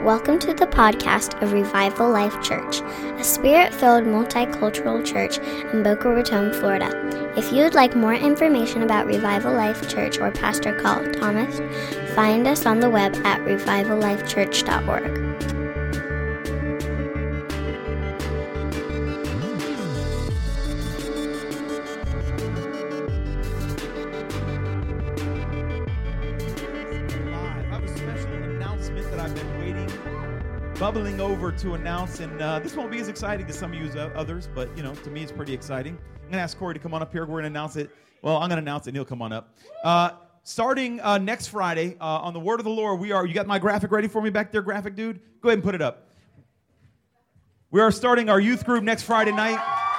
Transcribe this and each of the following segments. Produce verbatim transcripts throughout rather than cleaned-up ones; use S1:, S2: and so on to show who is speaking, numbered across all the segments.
S1: Welcome to the podcast of Revival Life Church, a spirit-filled multicultural church in Boca Raton, Florida. If you would like more information about Revival Life Church or Pastor Carl Thomas, find us on the web at revival life church dot org.
S2: Bubbling over to announce, and uh, this won't be as exciting to some of you as others, but you know, to me, it's pretty exciting. I'm gonna ask Corey to come on up here. We're gonna announce it. Well, I'm gonna announce it, and he'll come on up. Uh, starting uh, next Friday uh, on the Word of the Lord, we are. You got my graphic ready for me back there, graphic dude? Go ahead and put it up. We are starting our youth group next Friday night.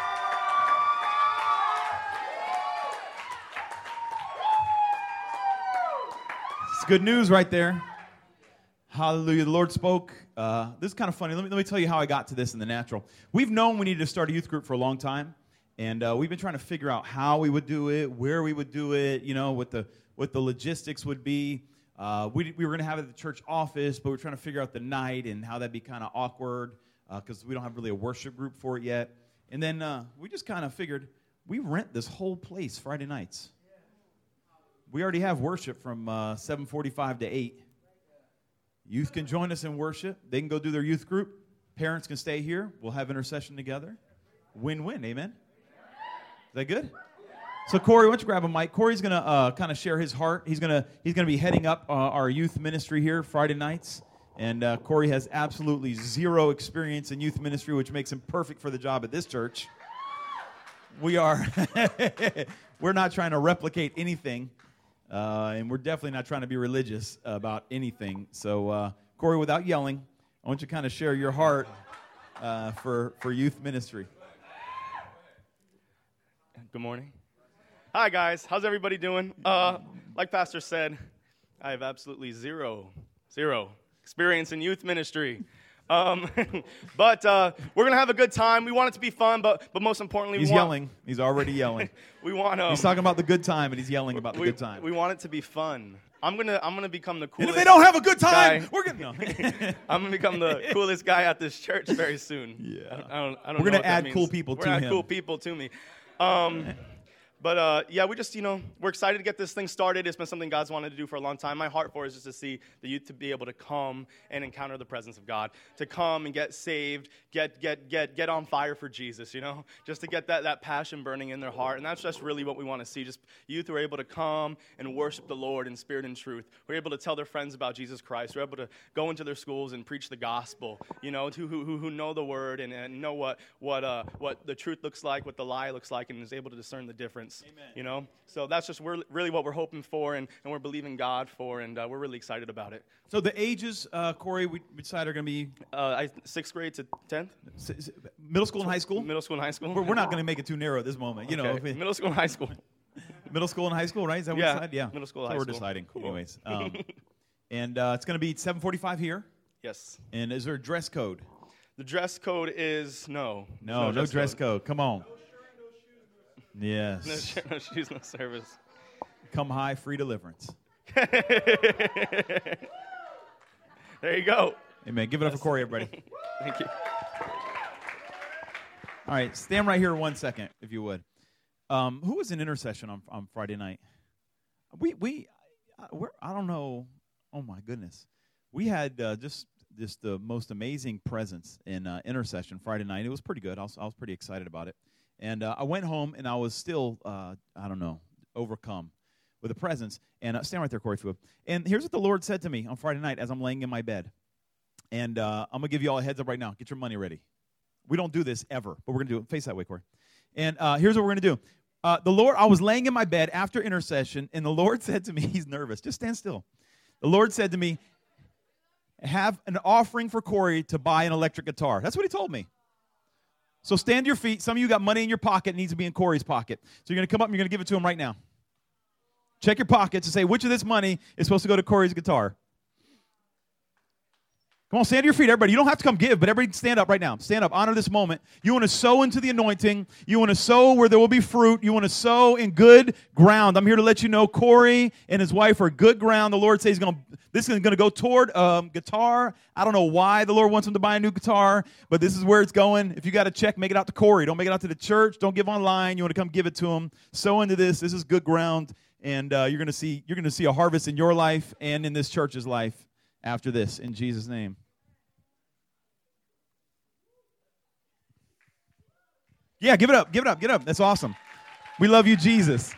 S2: It's good news right there. Hallelujah. The Lord spoke. Uh, this is kind of funny. Let me, let me tell you how I got to this in the natural. We've known we needed to start a youth group for a long time, and uh, we've been trying to figure out how we would do it, where we would do it, you know, what the what the logistics would be. Uh, we, we were going to have it at the church office, but we we're trying to figure out the night and how that'd be kind of awkward because uh, we don't have really a worship group for it yet. And then uh, we just kind of figured we rent this whole place Friday nights. We already have worship from uh, seven forty-five to eight. Youth can join us in worship. They can go do their youth group. Parents can stay here. We'll have intercession together. Win-win, amen? Is that good? So Corey, why don't you grab a mic? Corey's going to uh, kind of share his heart. He's going to he's gonna be heading up uh, our youth ministry here Friday nights. And uh, Corey has absolutely zero experience in youth ministry, which makes him perfect for the job at this church. We are, we're not trying to replicate anything. Uh, and we're definitely not trying to be religious about anything. So, uh, Corey, without yelling, I want you to kind of share your heart uh, for, for youth ministry.
S3: Good morning. Hi, guys. How's everybody doing? Uh, like Pastor said, I have absolutely zero, zero experience in youth ministry. Um, but uh, we're going to have a good time. We want it to be fun, but but most importantly,
S2: he's
S3: we want,
S2: yelling. He's already yelling.
S3: we want. Um,
S2: he's talking about the good time, and he's yelling about the
S3: we,
S2: good time.
S3: We want it to be fun. I'm gonna I'm gonna become the coolest.
S2: And if they don't have a good time,
S3: guy,
S2: we're gonna. No.
S3: I'm gonna become the coolest guy at this church very soon.
S2: Yeah.
S3: I don't. I don't
S2: we're
S3: know
S2: gonna
S3: what
S2: add
S3: that
S2: cool
S3: means.
S2: people
S3: we're
S2: to
S3: gonna
S2: him.
S3: Add cool people to me. Um, But, uh, yeah, we just, you know, we're excited to get this thing started. It's been something God's wanted to do for a long time. My heart for it is just to see the youth to be able to come and encounter the presence of God, to come and get saved, get get get get on fire for Jesus, you know, just to get that, that passion burning in their heart. And that's just really what we want to see, just youth who are able to come and worship the Lord in spirit and truth. We're able to tell their friends about Jesus Christ. We're able to go into their schools and preach the gospel, you know, to who who, who know the word and, and know what what uh, what the truth looks like, what the lie looks like, and is able to discern the difference.
S2: Amen.
S3: You know, so that's just we're, really what we're hoping for, and, and we're believing God for, and uh, we're really excited about it.
S2: So the ages, uh, Corey, we decided are going to be
S3: uh, I, sixth grade to tenth,
S2: middle school and high school.
S3: Middle school and high school.
S2: We're, we're not going to make it too narrow at this moment, you
S3: okay.
S2: know. We,
S3: middle school and high school.
S2: Middle school and high school, right? Is that what
S3: yeah,
S2: we decided? Yeah,
S3: middle school.
S2: So
S3: high
S2: we're
S3: school.
S2: deciding,
S3: Cool.
S2: anyways. Um, and uh, it's going to be seven forty-five here.
S3: Yes.
S2: And is there a dress code?
S3: The dress code is no.
S2: No, no, no dress, dress code. code. Come on. Yes.
S3: No shirt, no shoes, no service.
S2: Come high, free deliverance.
S3: There you go.
S2: Amen. Give it up for Corey, everybody.
S3: Thank you.
S2: All right, stand right here one second, if you would. Um, who was in intercession on, on Friday night? We we, we're, I don't know. Oh my goodness, we had uh, just just the most amazing presence in uh, intercession Friday night. It was pretty good. I was I was pretty excited about it. And uh, I went home, and I was still, uh, I don't know, overcome with the presence. And uh, stand right there, Corey, if you would. And here's what the Lord said to me on Friday night as I'm laying in my bed. And uh, I'm going to give you all a heads up right now. Get your money ready. We don't do this ever, but we're going to do it. Face that way, Corey. And uh, here's what we're going to do. Uh, the Lord, I was laying in my bed after intercession, and the Lord said to me, he's nervous. Just stand still. The Lord said to me, have an offering for Corey to buy an electric guitar. That's what he told me. So stand to your feet. Some of you got money in your pocket. It needs to be in Corey's pocket. So you're going to come up and you're going to give it to him right now. Check your pockets and say, which of this money is supposed to go to Corey's guitar? Come on, stand to your feet, everybody. You don't have to come give, but everybody stand up right now. Stand up. Honor this moment. You want to sow into the anointing. You want to sow where there will be fruit. You want to sow in good ground. I'm here to let you know Corey and his wife are good ground. The Lord says he's going to, this is going to go toward um, guitar. I don't know why the Lord wants him to buy a new guitar, but this is where it's going. If you got a check, make it out to Corey. Don't make it out to the church. Don't give online. You want to come give it to him. Sow into this. This is good ground, and uh, you're going to see you're going to see a harvest in your life and in this church's life after this. In Jesus' name. Yeah, give it up, give it up, get up. That's awesome. We love you, Jesus.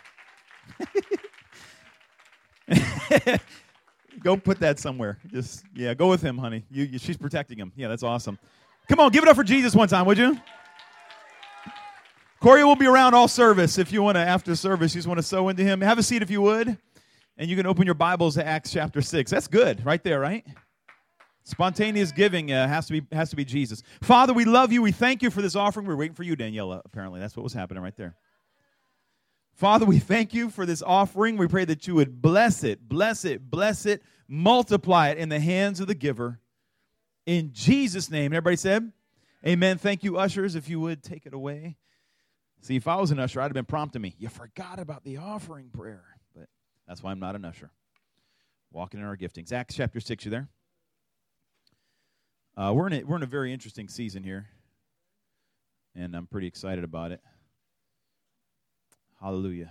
S2: Go put that somewhere. Just, yeah, go with him, honey. You, you, she's protecting him. Yeah, that's awesome. Come on, give it up for Jesus one time, would you? Corey will be around all service. If you want to, after service, you just want to sow into him. Have a seat if you would. And you can open your Bibles to Acts chapter six. That's good right there, right? Spontaneous giving uh, has to be has to be Jesus. Father, we love you. We thank you for this offering. We're waiting for you, Daniela, apparently. That's what was happening right there. Father, we thank you for this offering. We pray that you would bless it, bless it, bless it, multiply it in the hands of the giver. In Jesus' name. Everybody said, amen. Thank you, ushers. If you would, take it away. See, if I was an usher, I'd have been prompting me. You forgot about the offering prayer. But that's why I'm not an usher. Walking in our giftings. Acts chapter six, you there? Uh, we're in a, we're in a very interesting season here, and I'm pretty excited about it. Hallelujah.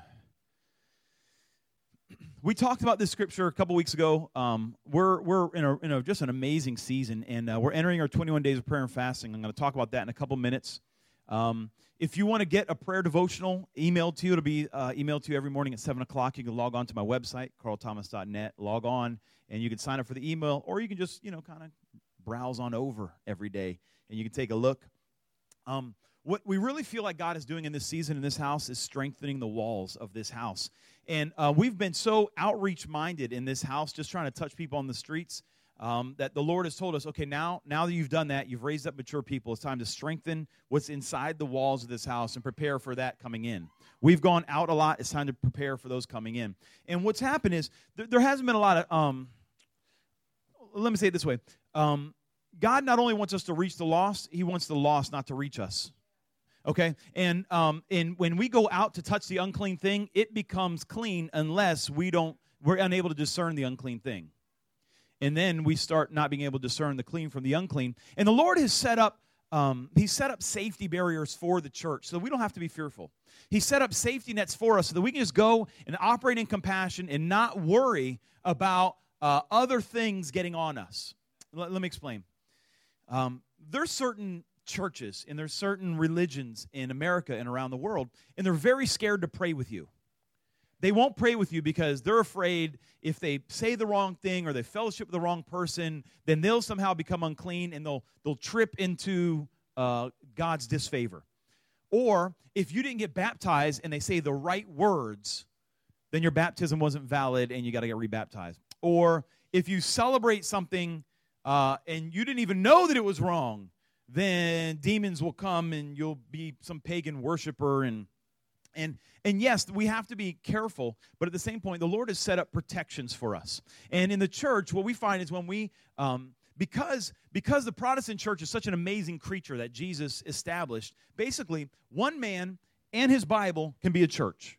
S2: We talked about this scripture a couple weeks ago. Um, we're we're in a in a just an amazing season, and uh, we're entering our twenty-one days of prayer and fasting. I'm going to talk about that in a couple minutes. Um, if you want to get a prayer devotional emailed to you, it'll be uh, emailed to you every morning at seven o'clock. You can log on to my website, carl thomas dot net. Log on, and you can sign up for the email, or you can just you know kind of browse on over every day, and you can take a look. Um, what we really feel like God is doing in this season in this house is strengthening the walls of this house. And uh, we've been so outreach-minded in this house, just trying to touch people on the streets, um, that the Lord has told us, okay, now, now that you've done that, you've raised up mature people, it's time to strengthen what's inside the walls of this house and prepare for that coming in. We've gone out a lot. It's time to prepare for those coming in. And what's happened is th- there hasn't been a lot of... Um, let me say it this way. Um, God not only wants us to reach the lost, he wants the lost not to reach us. Okay? And um, and when we go out to touch the unclean thing, it becomes clean unless we don't, we're unable to discern the unclean thing. And then we start not being able to discern the clean from the unclean. And the Lord has set up, um, He set up safety barriers for the church so we don't have to be fearful. He set up safety nets for us so that we can just go and operate in compassion and not worry about Uh, other things getting on us. Let, let me explain. Um, there's certain churches and there's certain religions in America and around the world, and they're very scared to pray with you. They won't pray with you because they're afraid if they say the wrong thing or they fellowship with the wrong person, then they'll somehow become unclean and they'll they'll trip into uh, God's disfavor. Or if you didn't get baptized and they say the right words, then your baptism wasn't valid and you got to get rebaptized. Or if you celebrate something uh, and you didn't even know that it was wrong, then demons will come and you'll be some pagan worshiper. And and and yes, we have to be careful, but at the same point, the Lord has set up protections for us. And in the church, what we find is when we, um, because, because the Protestant church is such an amazing creature that Jesus established, basically, one man and his Bible can be a church.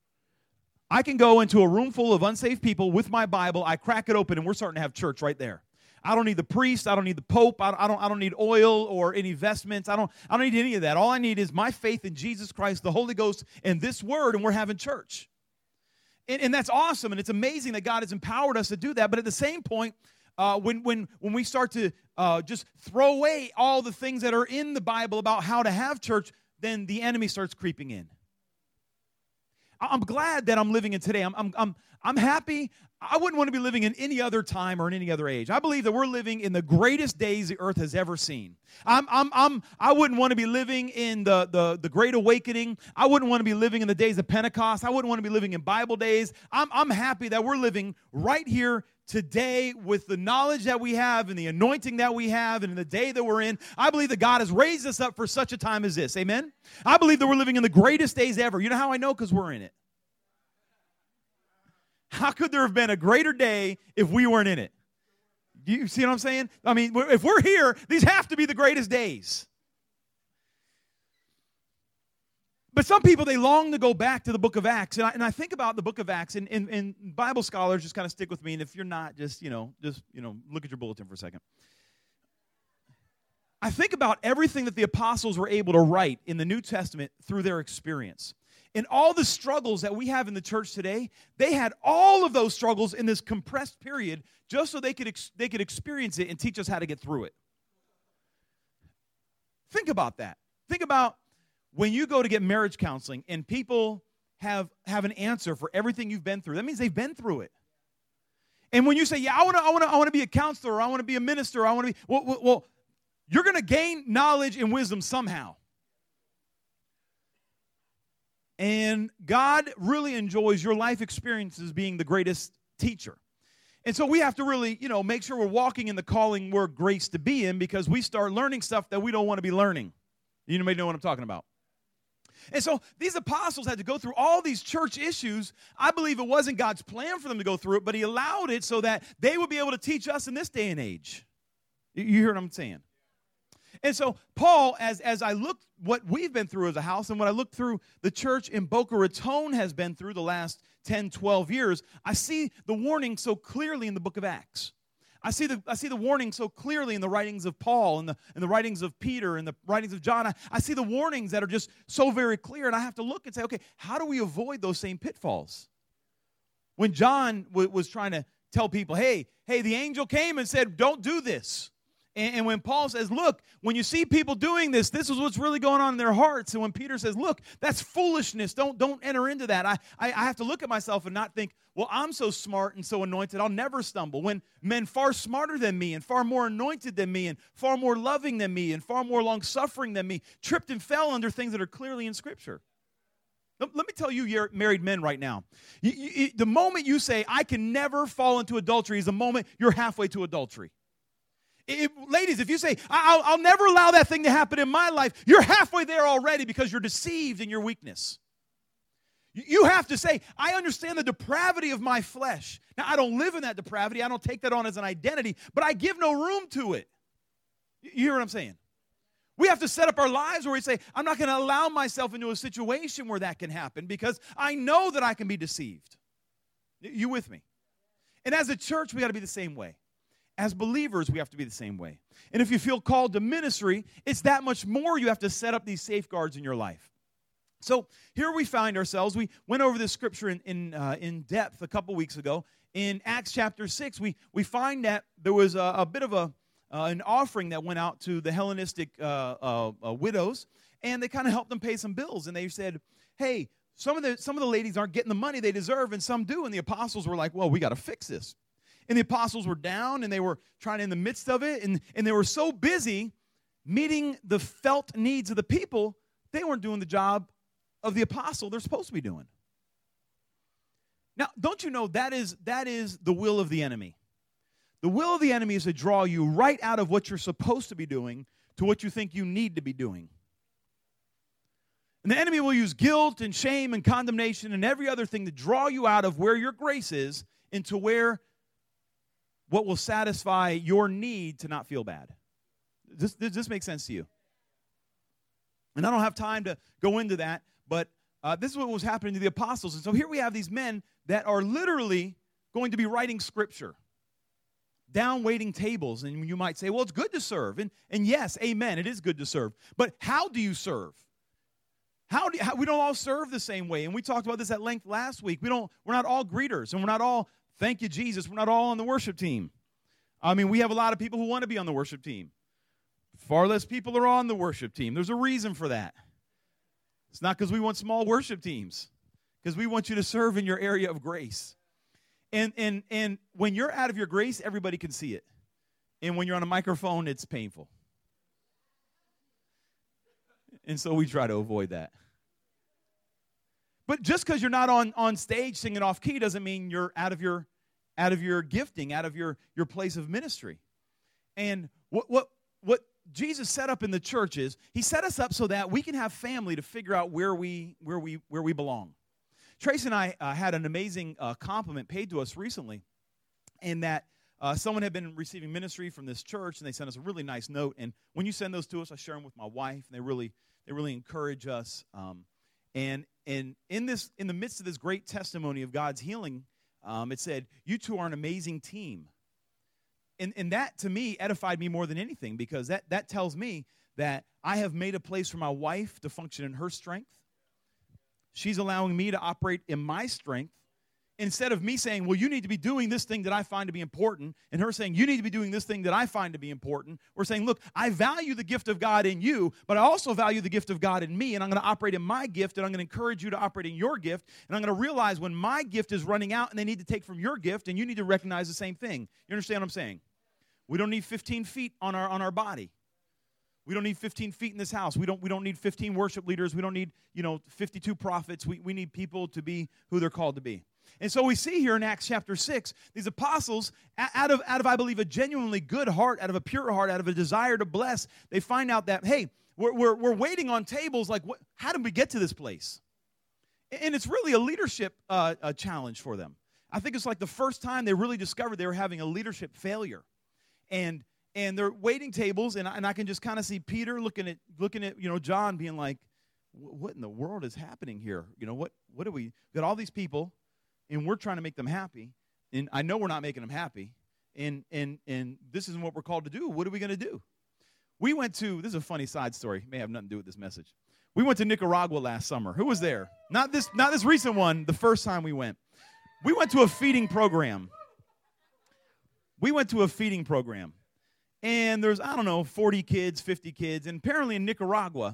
S2: I can go into a room full of unsaved people with my Bible, I crack it open, and we're starting to have church right there. I don't need the priest, I don't need the pope, I don't, I don't, I don't need oil or any vestments, I don't, I don't need any of that. All I need is my faith in Jesus Christ, the Holy Ghost, and this word, and we're having church. And, and that's awesome, and it's amazing that God has empowered us to do that, but at the same point, uh, when, when, when we start to uh, just throw away all the things that are in the Bible about how to have church, then the enemy starts creeping in. I'm glad that I'm living in today. I'm, I'm, I'm, I'm happy. I wouldn't want to be living in any other time or in any other age. I believe that we're living in the greatest days the earth has ever seen. I'm, I'm, I'm, I wouldn't want to be living in the, the, the Great Awakening. I wouldn't want to be living in the days of Pentecost. I wouldn't want to be living in Bible days. I'm, I'm happy that we're living right here today with the knowledge that we have and the anointing that we have and in the day that we're in. I believe that God has raised us up for such a time as this. Amen? I believe that we're living in the greatest days ever. You know how I know? Because we're in it. How could there have been a greater day if we weren't in it? Do you see what I'm saying? I mean, if we're here, these have to be the greatest days. But some people, they long to go back to the book of Acts. And I, and I think about the book of Acts, and, and, and Bible scholars just kind of stick with me. And if you're not, just, you know, just, you know, look at your bulletin for a second. I think about everything that the apostles were able to write in the New Testament through their experience. And all the struggles that we have in the church today, they had all of those struggles in this compressed period just so they could ex- they could experience it and teach us how to get through it. Think about that. Think about when you go to get marriage counseling and people have, have an answer for everything you've been through. That means they've been through it. And when you say, yeah, I want to I want to I want to be a counselor, or I want to be a minister, or I want to be well, well, well you're going to gain knowledge and wisdom somehow. And God really enjoys your life experiences being the greatest teacher. And so we have to really, you know, make sure we're walking in the calling we're graced to be in, because we start learning stuff that we don't want to be learning. You may know what I'm talking about. And so these apostles had to go through all these church issues. I believe it wasn't God's plan for them to go through it, but he allowed it so that they would be able to teach us in this day and age. You hear what I'm saying? And so Paul, as, as I look what we've been through as a house, and what I look through the church in Boca Raton has been through the last ten, twelve years, I see the warning so clearly in the book of Acts. I see the I see the warning so clearly in the writings of Paul and the, and the writings of Peter and the writings of John. I, I see the warnings that are just so very clear, and I have to look and say, okay, how do we avoid those same pitfalls? When John w- was trying to tell people, hey, hey, the angel came and said, don't do this. And, and when Paul says, look, when you see people doing this, this is what's really going on in their hearts. And when Peter says, look, that's foolishness. Don't, don't enter into that. I, I, I have to look at myself and not think, well, I'm so smart and so anointed, I'll never stumble. When men far smarter than me and far more anointed than me and far more loving than me and far more long-suffering than me tripped and fell under things that are clearly in Scripture. Let me tell you, you're married men right now. You, you, the moment you say, I can never fall into adultery is the moment you're halfway to adultery. If, ladies, if you say, I'll, I'll never allow that thing to happen in my life, you're halfway there already because you're deceived in your weakness. You, you have to say, I understand the depravity of my flesh. Now, I don't live in that depravity. I don't take that on as an identity, but I give no room to it. You, you hear what I'm saying? We have to set up our lives where we say, I'm not going to allow myself into a situation where that can happen because I know that I can be deceived. You with me? And as a church, we got to be the same way. As believers, we have to be the same way. And if you feel called to ministry, it's that much more you have to set up these safeguards in your life. So here we find ourselves. We went over this scripture in, in, uh, in depth a couple weeks ago. In Acts chapter six, we, we find that there was a, a bit of a Uh, an offering that went out to the Hellenistic uh, uh, uh, widows, and they kind of helped them pay some bills. And they said, hey, some of the some of the ladies aren't getting the money they deserve, and some do. And the apostles were like, well, we got to fix this. And the apostles were down, and they were trying to, in the midst of it, and, and they were so busy meeting the felt needs of the people, they weren't doing the job of the apostle they're supposed to be doing. Now, don't you know that is that is the will of the enemy? The will of the enemy is to draw you right out of what you're supposed to be doing to what you think you need to be doing. And the enemy will use guilt and shame and condemnation and every other thing to draw you out of where your grace is into where what will satisfy your need to not feel bad. Does, does this make sense to you? And I don't have time to go into that, but uh, this is what was happening to the apostles. And so here we have these men that are literally going to be writing Scripture. Down waiting tables, and you might say, well, it's good to serve. And, and yes, amen, it is good to serve. But how do you serve? How do you, how, we don't all serve the same way. And we talked about this at length last week. We don't, we're not all greeters, and we're not all, thank you, Jesus, we're not all on the worship team. I mean, we have a lot of people who want to be on the worship team. Far less people are on the worship team. There's a reason for that. It's not because we want small worship teams, because we want you to serve in your area of grace. And and and when you're out of your grace, everybody can see it. And when you're on a microphone, it's painful. And so we try to avoid that. But just because you're not on, on stage singing off key doesn't mean you're out of your out of your gifting, out of your, your place of ministry. And what what what Jesus set up in the church is he set us up so that we can have family to figure out where we where we where we belong. Trace and I uh, had an amazing uh, compliment paid to us recently in that uh, someone had been receiving ministry from this church, and they sent us a really nice note. And when you send those to us, I share them with my wife, and they really they really encourage us. Um, and and in this in the midst of this great testimony of God's healing, um, it said, "You two are an amazing team." And and that to me edified me more than anything, because that that tells me that I have made a place for my wife to function in her strength. She's allowing me to operate in my strength. Instead of me saying, well, you need to be doing this thing that I find to be important, and her saying, you need to be doing this thing that I find to be important, we're saying, look, I value the gift of God in you, but I also value the gift of God in me, and I'm going to operate in my gift, and I'm going to encourage you to operate in your gift, and I'm going to realize when my gift is running out and they need to take from your gift, and you need to recognize the same thing. You understand what I'm saying? We don't need fifteen feet on our on our body. We don't need fifteen feet in this house. We don't, we don't need fifteen worship leaders. We don't need, you know, fifty-two prophets. We, we need people to be who they're called to be. And so we see here in Acts chapter six, these apostles, out of, out of, I believe, a genuinely good heart, out of a pure heart, out of a desire to bless, they find out that, hey, we're, we're, we're waiting on tables. Like, what, how did we get to this place? And it's really a leadership uh, a challenge for them. I think it's like the first time they really discovered they were having a leadership failure. And And they're waiting tables, and I, and I can just kind of see Peter looking at looking at you know John, being like, "What in the world is happening here? You know what? What do we got all these people, and we're trying to make them happy, and I know we're not making them happy, and and and this isn't what we're called to do. What are we going to do?" We went to this is a funny side story. May have nothing to do with this message. We went to Nicaragua last summer. Who was there? Not this not this recent one. The first time we went, we went to a feeding program. We went to a feeding program. And there's, I don't know, forty kids, fifty kids. And apparently in Nicaragua,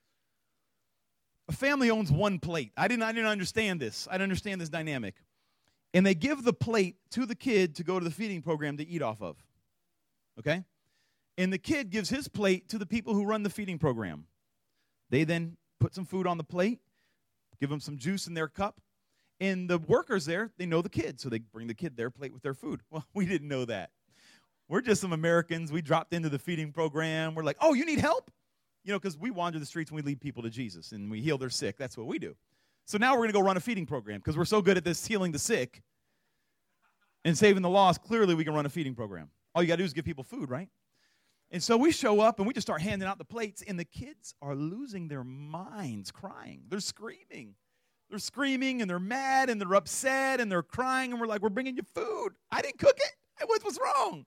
S2: a family owns one plate. I didn't, I didn't understand this. I didn't understand this dynamic. And they give the plate to the kid to go to the feeding program to eat off of. Okay? And the kid gives his plate to the people who run the feeding program. They then put some food on the plate, give them some juice in their cup. And the workers there, they know the kid. So they bring the kid their plate with their food. Well, we didn't know that. We're just some Americans. We dropped into the feeding program. We're like, oh, you need help? You know, because we wander the streets and we lead people to Jesus, and we heal their sick. That's what we do. So now we're going to go run a feeding program because we're so good at this healing the sick and saving the lost. Clearly, we can run a feeding program. All you got to do is give people food, right? And so we show up, and we just start handing out the plates, and the kids are losing their minds crying. They're screaming. They're screaming, and they're mad, and they're upset, and they're crying, and we're like, we're bringing you food. I didn't cook it. What was wrong?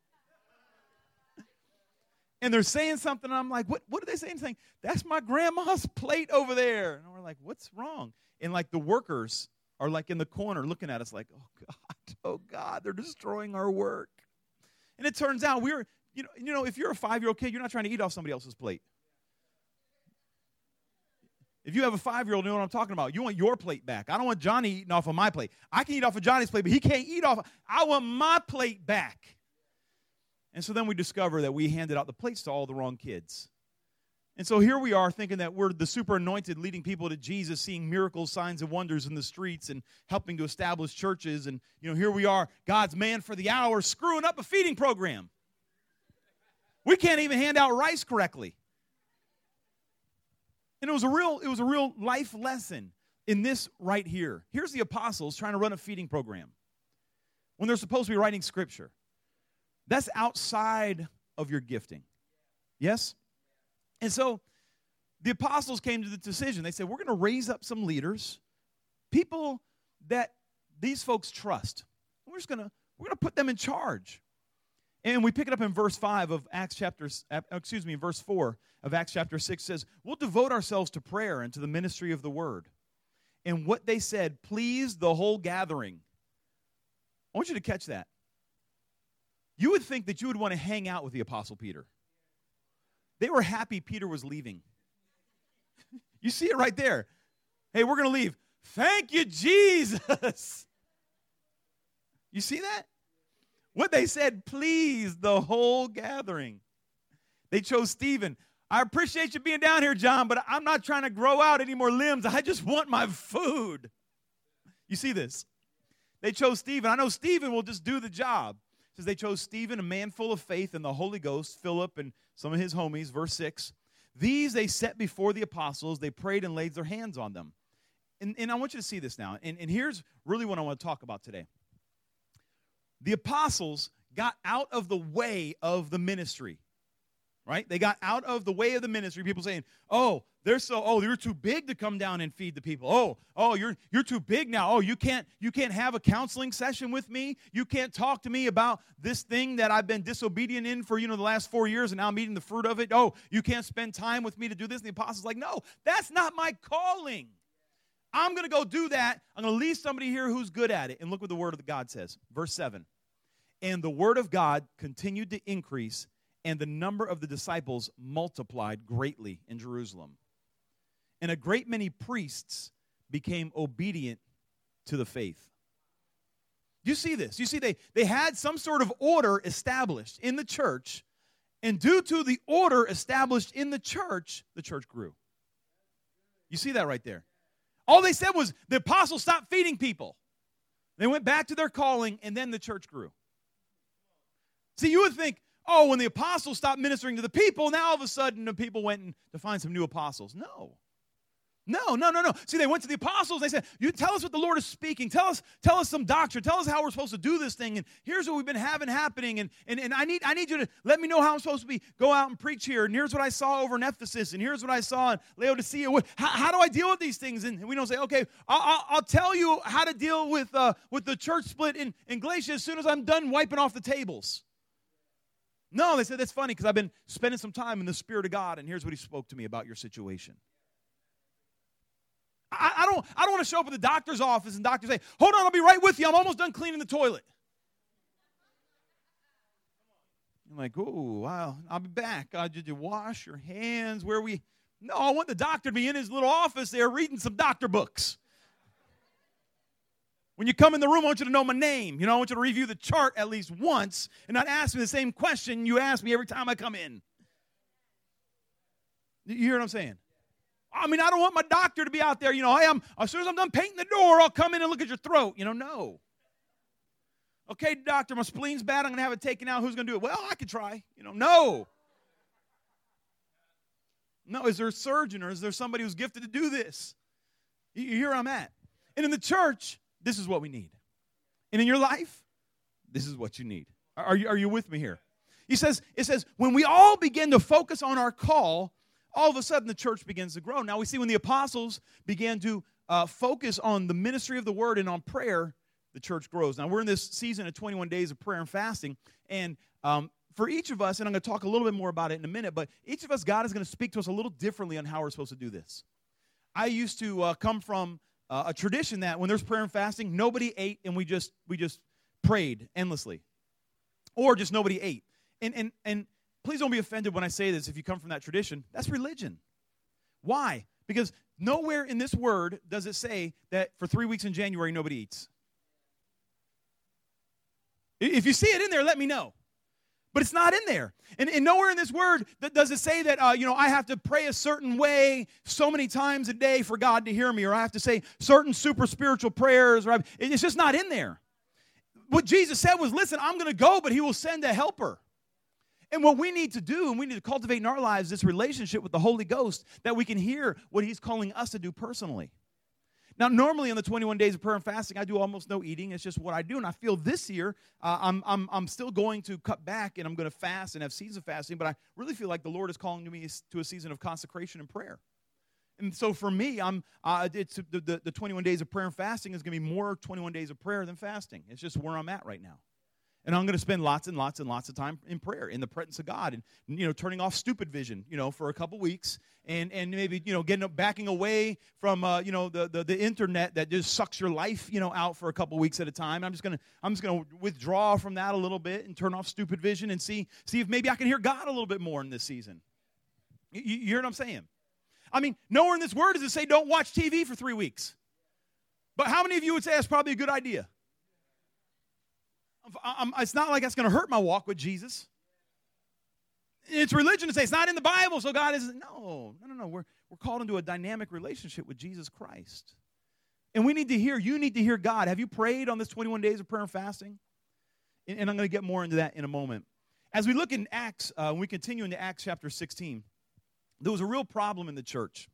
S2: And they're saying something, and I'm like, what, what are they saying? Saying, that's my grandma's plate over there. And we're like, what's wrong? And like the workers are like in the corner looking at us like, oh, God, oh, God, they're destroying our work. And it turns out we're, you know, you know, if you're a five-year-old kid, you're not trying to eat off somebody else's plate. If you have a five-year-old, you know what I'm talking about. You want your plate back. I don't want Johnny eating off of my plate. I can eat off of Johnny's plate, but he can't eat off. I want my plate back. And so then we discover that we handed out the plates to all the wrong kids. And so here we are thinking that we're the super anointed, leading people to Jesus, seeing miracles, signs, and wonders in the streets and helping to establish churches. And, you know, here we are, God's man for the hour, screwing up a feeding program. We can't even hand out rice correctly. And it was a real, it was a real life lesson in this right here. Here's the apostles trying to run a feeding program when they're supposed to be writing scripture. That's outside of your gifting. Yes? And so the apostles came to the decision. They said, we're going to raise up some leaders, people that these folks trust. We're just going to we're going to put them in charge. And we pick it up in verse five of Acts chapter, excuse me, verse four of Acts chapter six says, we'll devote ourselves to prayer and to the ministry of the word. And what they said pleased the whole gathering. I want you to catch that. You would think that you would want to hang out with the Apostle Peter. They were happy Peter was leaving. You see it right there. Hey, we're going to leave. Thank you, Jesus. You see that? What they said pleased the whole gathering. They chose Stephen. I appreciate you being down here, John, but I'm not trying to grow out any more limbs. I just want my food. You see this? They chose Stephen. I know Stephen will just do the job. It says they chose Stephen, a man full of faith in the Holy Ghost, Philip and some of his homies, verse six. These they set before the apostles. They prayed and laid their hands on them. And, and I want you to see this now. And, and here's really what I want to talk about today. The apostles got out of the way of the ministry. Right? They got out of the way of the ministry. People saying, oh, they're so, oh, you're too big to come down and feed the people. Oh, oh, you're you're too big now. Oh, you can't you can't have a counseling session with me. You can't talk to me about this thing that I've been disobedient in for, you know, the last four years and now I'm eating the fruit of it. Oh, you can't spend time with me to do this. And the apostles like, no, that's not my calling. I'm going to go do that. I'm going to leave somebody here who's good at it. And look what the word of God says. Verse seven. And the word of God continued to increase, and the number of the disciples multiplied greatly in Jerusalem. And a great many priests became obedient to the faith. You see this? You see they, they had some sort of order established in the church, and due to the order established in the church, the church grew. You see that right there? All they said was the apostles stopped feeding people. They went back to their calling, and then the church grew. See, you would think, oh, when the apostles stopped ministering to the people, now all of a sudden the people went in to find some new apostles. No. No, no, no, no. See, they went to the apostles. They said, you tell us what the Lord is speaking. Tell us, tell us some doctrine. Tell us how we're supposed to do this thing. And here's what we've been having happening. And, and, and I need I need you to let me know how I'm supposed to be. Go out and preach here. And here's what I saw over in Ephesus. And here's what I saw in Laodicea. What, how, how do I deal with these things? And we don't say, okay, I'll, I'll, I'll tell you how to deal with uh, with the church split in, in Galatia as soon as I'm done wiping off the tables. No, they said, that's funny because I've been spending some time in the Spirit of God, and here's what he spoke to me about your situation. I, I don't I don't want to show up at the doctor's office and doctor say, hold on, I'll be right with you. I'm almost done cleaning the toilet. I'm like, oh, wow, I'll be back. Uh, did you wash your hands? Where we? No, I want the doctor to be in his little office there reading some doctor books. When you come in the room, I want you to know my name. You know, I want you to review the chart at least once and not ask me the same question you ask me every time I come in. You hear what I'm saying? I mean, I don't want my doctor to be out there, you know, I am, as soon as I'm done painting the door, I'll come in and look at your throat. You know, no. Okay, doctor, my spleen's bad. I'm going to have it taken out. Who's going to do it? Well, I could try. You know, no. No, is there a surgeon or is there somebody who's gifted to do this? You, you hear where I'm at? And in the church, this is what we need. And in your life, this is what you need. Are you, are you with me here? He says, it says, when we all begin to focus on our call, all of a sudden the church begins to grow. Now we see when the apostles began to uh, focus on the ministry of the word and on prayer, the church grows. Now we're in this season of twenty-one days of prayer and fasting. And um, for each of us, and I'm going to talk a little bit more about it in a minute, but each of us, God is going to speak to us a little differently on how we're supposed to do this. I used to uh, come from Uh, a tradition that when there's prayer and fasting, nobody ate and we just we just prayed endlessly, or just nobody ate. And and and please don't be offended when I say this. If you come from that tradition, that's religion. Why? Because nowhere in this word does it say that for three weeks in January nobody eats. If you see it in there, let me know. But it's not in there. And, and nowhere in this word that does it say that, uh, you know, I have to pray a certain way so many times a day for God to hear me, or I have to say certain super spiritual prayers. Or I, it's just not in there. What Jesus said was, listen, I'm going to go, but he will send a helper. And what we need to do, and we need to cultivate in our lives this relationship with the Holy Ghost, that we can hear what he's calling us to do personally. Now, normally on the twenty-one days of prayer and fasting, I do almost no eating. It's just what I do. And I feel this year, uh, I'm, I'm, I'm still going to cut back, and I'm going to fast and have seasons of fasting. But I really feel like the Lord is calling to me to a season of consecration and prayer. And so for me, I'm uh, it's the, the, the twenty-one days of prayer and fasting is going to be more twenty-one days of prayer than fasting. It's just where I'm at right now. And I'm going to spend lots and lots and lots of time in prayer, in the presence of God, and, you know, turning off stupid vision, you know, for a couple weeks, and and maybe, you know, getting backing away from, uh, you know, the, the the internet that just sucks your life, you know, out for a couple weeks at a time. I'm just gonna I'm just gonna withdraw from that a little bit and turn off stupid vision and see see if maybe I can hear God a little bit more in this season. You, you hear what I'm saying? I mean, nowhere in this word does it say don't watch T V for three weeks. But how many of you would say that's probably a good idea? I'm, it's not like that's going to hurt my walk with Jesus. It's religion to say it's not in the Bible, so God is no, no, no, no. We're we're called into a dynamic relationship with Jesus Christ, and we need to hear. You need to hear God. Have you prayed on this twenty-one days of prayer and fasting? And, and I'm going to get more into that in a moment. As we look in Acts, uh, when we continue into Acts chapter sixteen, there was a real problem in the church.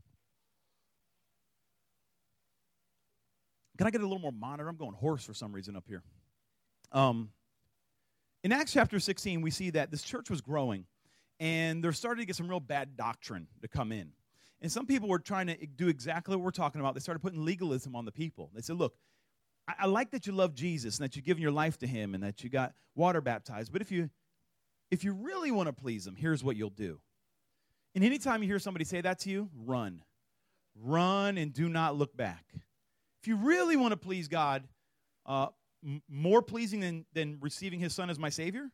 S2: Can I get a little more monitor? I'm going hoarse for some reason up here. Um, In Acts chapter sixteen, we see that this church was growing, and they're starting to get some real bad doctrine to come in. And some people were trying to do exactly what we're talking about. They started putting legalism on the people. They said, look, I, I like that you love Jesus and that you've given your life to him and that you got water baptized, but if you if you really want to please him, here's what you'll do. And anytime you hear somebody say that to you, run. Run and do not look back. If you really want to please God, uh, m- more pleasing than, than receiving his son as my Savior?